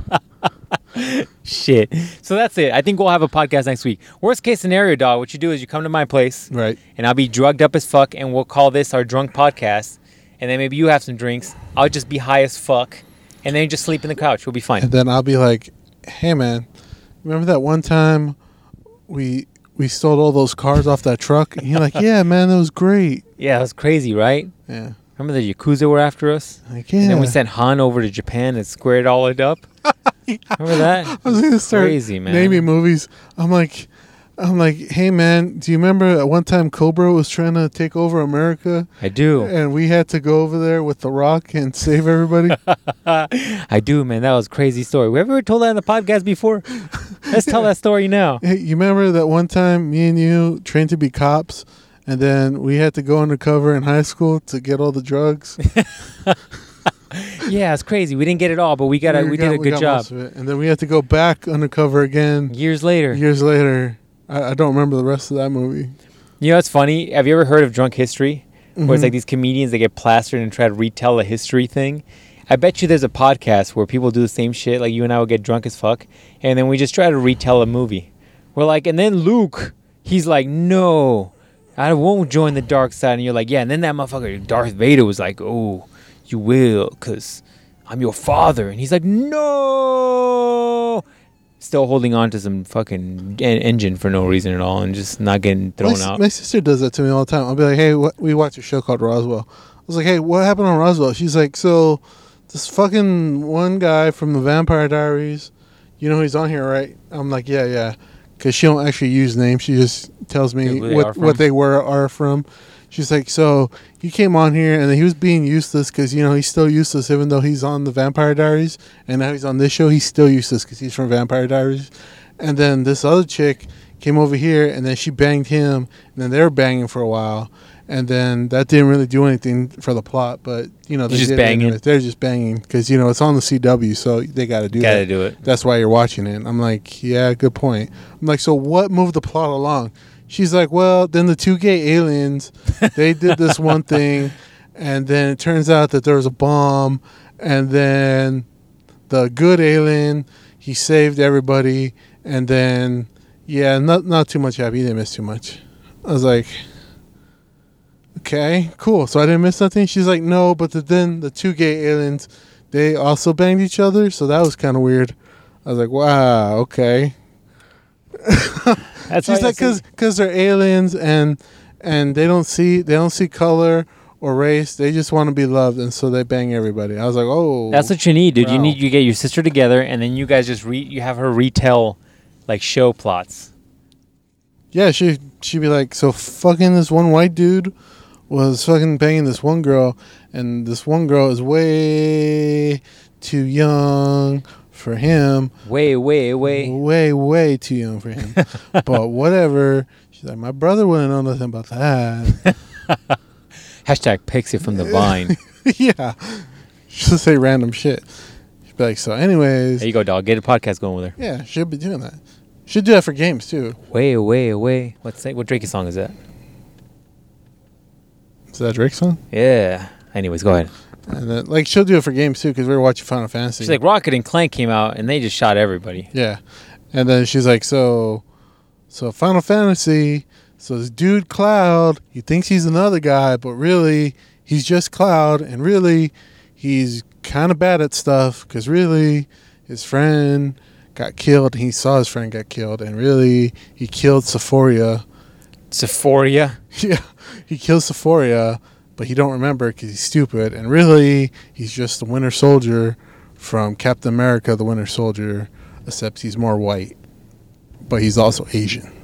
Shit. So that's it. I think we'll have a podcast next week. Worst case scenario, dog, what you do is you come to my place, Right. and I'll be drugged up as fuck, and we'll call this our drunk podcast. And then maybe you have some drinks. I'll just be high as fuck, and then you just sleep in the couch. We'll be fine. And then I'll be like, hey, man, remember that one time we we stole all those cars off that truck? And you're like, yeah, man, that was great. Yeah, that was crazy, right? Yeah. Remember the Yakuza were after us? Like, yeah. And then we sent Han over to Japan and squared all it up. Remember that? I was gonna start Crazy, man. naming movies. I'm like, I'm like, hey man, do you remember at one time Cobra was trying to take over America, I do. and we had to go over there with The Rock and save everybody? I do, man. That was a crazy story. We ever told that on the podcast before? Let's tell that story now. Hey, you remember that one time me and you trained to be cops, and then we had to go undercover in high school to get all the drugs? Yeah, it's crazy. We didn't get it all, but we got a, we got- did a good got job. most of it. And then we had to go back undercover again Years later. years later. I, I don't remember the rest of that movie. You know what's funny? Have you ever heard of Drunk History? Where it's Mhm. like these comedians that get plastered and try to retell a history thing. I bet you there's a podcast where people do the same shit. Like you and I will get drunk as fuck, and then we just try to retell a movie. We're like, and then Luke, he's like, no, I won't join the dark side. And you're like, yeah. And then that motherfucker Darth Vader was like, oh, you will, because I'm your father. And he's like, no. Still holding on to some fucking en- engine for no reason at all and just not getting thrown my, out. My sister does that to me all the time. I'll be like, hey, wh- we watch a show called Roswell. was like, hey, what happened on Roswell? She's like, so this fucking one guy from the Vampire Diaries, you know he's on here, right? I'm like, yeah, yeah. Because she don't actually use names. She just tells me Who they are what, from? what they were are from. She's like, so he came on here and he was being useless because, you know, he's still useless even though he's on the Vampire Diaries. And now he's on this show. He's still useless because he's from Vampire Diaries. And then this other chick came over here and then she banged him. And then they were banging for a while. And then that didn't really do anything for the plot. But, you know, they Just did banging? it. They're just banging because, you know, it's on the C W. So they got to do Gotta that. do it. That's why you're watching it. I'm like, yeah, good point. I'm like, so what moved the plot along? She's like, well, then the two gay aliens, they did this one thing, and then it turns out that there was a bomb, and then the good alien, he saved everybody, and then, yeah, not not too much happy. He didn't miss too much. I was like, okay, cool. So I didn't miss nothing? She's like, no, but the, then the two gay aliens, they also banged each other, so that was kind of weird. I was like, wow, okay. That's She's why I like, see- cause, cause they're aliens and and they don't see they don't see color or race. They just want to be loved, and so they bang everybody. I was like, oh, That's what you need, dude. You wow. need you get your sister together, and then you guys just re you have her retell like show plots. yeah. She she'd be like, so fucking this one white dude was fucking banging this one girl, and this one girl is way too young for him. Way, way, way. way, way too young for him. But whatever. She's like, my brother wouldn't know nothing about that. Hashtag pixie from the vine. Yeah. She'll say random shit. She'll be like, so anyways, There you go, dog. Get a podcast going with her. yeah, she'll be doing that. She'll do that for games too. Way, way, way. What's that? What Drake song is that? Is that Drake's song? Yeah. Anyways, go ahead. And then, like, she'll do it for games too because we were watching Final Fantasy. She's like, Rocket and Clank came out, and they just shot everybody. yeah. And then she's like, so, so Final Fantasy, so this dude Cloud, he thinks he's another guy, but really he's just Cloud, and really he's kind of bad at stuff because really his friend got killed, and he saw his friend get killed, and really he killed Sephoria. Sephoria. Yeah, he kills Sephoria, but he don't remember because he's stupid, and really he's just the Winter Soldier from Captain America, the Winter Soldier, except he's more white, but he's also Asian.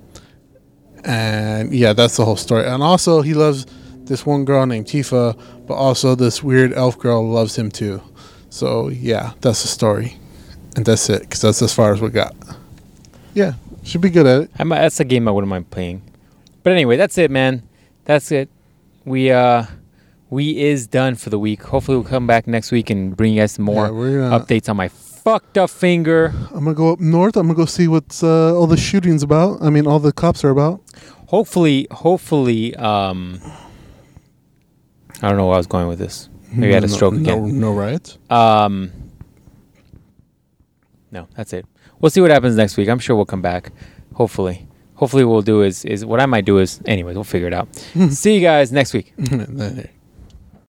And yeah, that's the whole story. And also he loves this one girl named Tifa, but also this weird elf girl loves him too. So yeah, that's the story, and that's it because that's as far as we got. Yeah, should be good at it. I might, that's a game I wouldn't mind playing. But anyway, that's it, man. That's it. We uh, we is done for the week. Hopefully, we'll come back next week and bring you guys some more Yeah, we're gonna- updates on my fucked up finger. I'm gonna go up north. I'm gonna go see what's uh, all the shootings about. I mean, all the cops are about. Hopefully, hopefully, um, I don't know where I was going with this. Maybe I had a No- stroke no, again. No riots. Um, no, that's it. We'll see what happens next week. I'm sure we'll come back. Hopefully. Hopefully, what we'll do is is what I might do is, anyways, we'll figure it out. See you guys next week. There.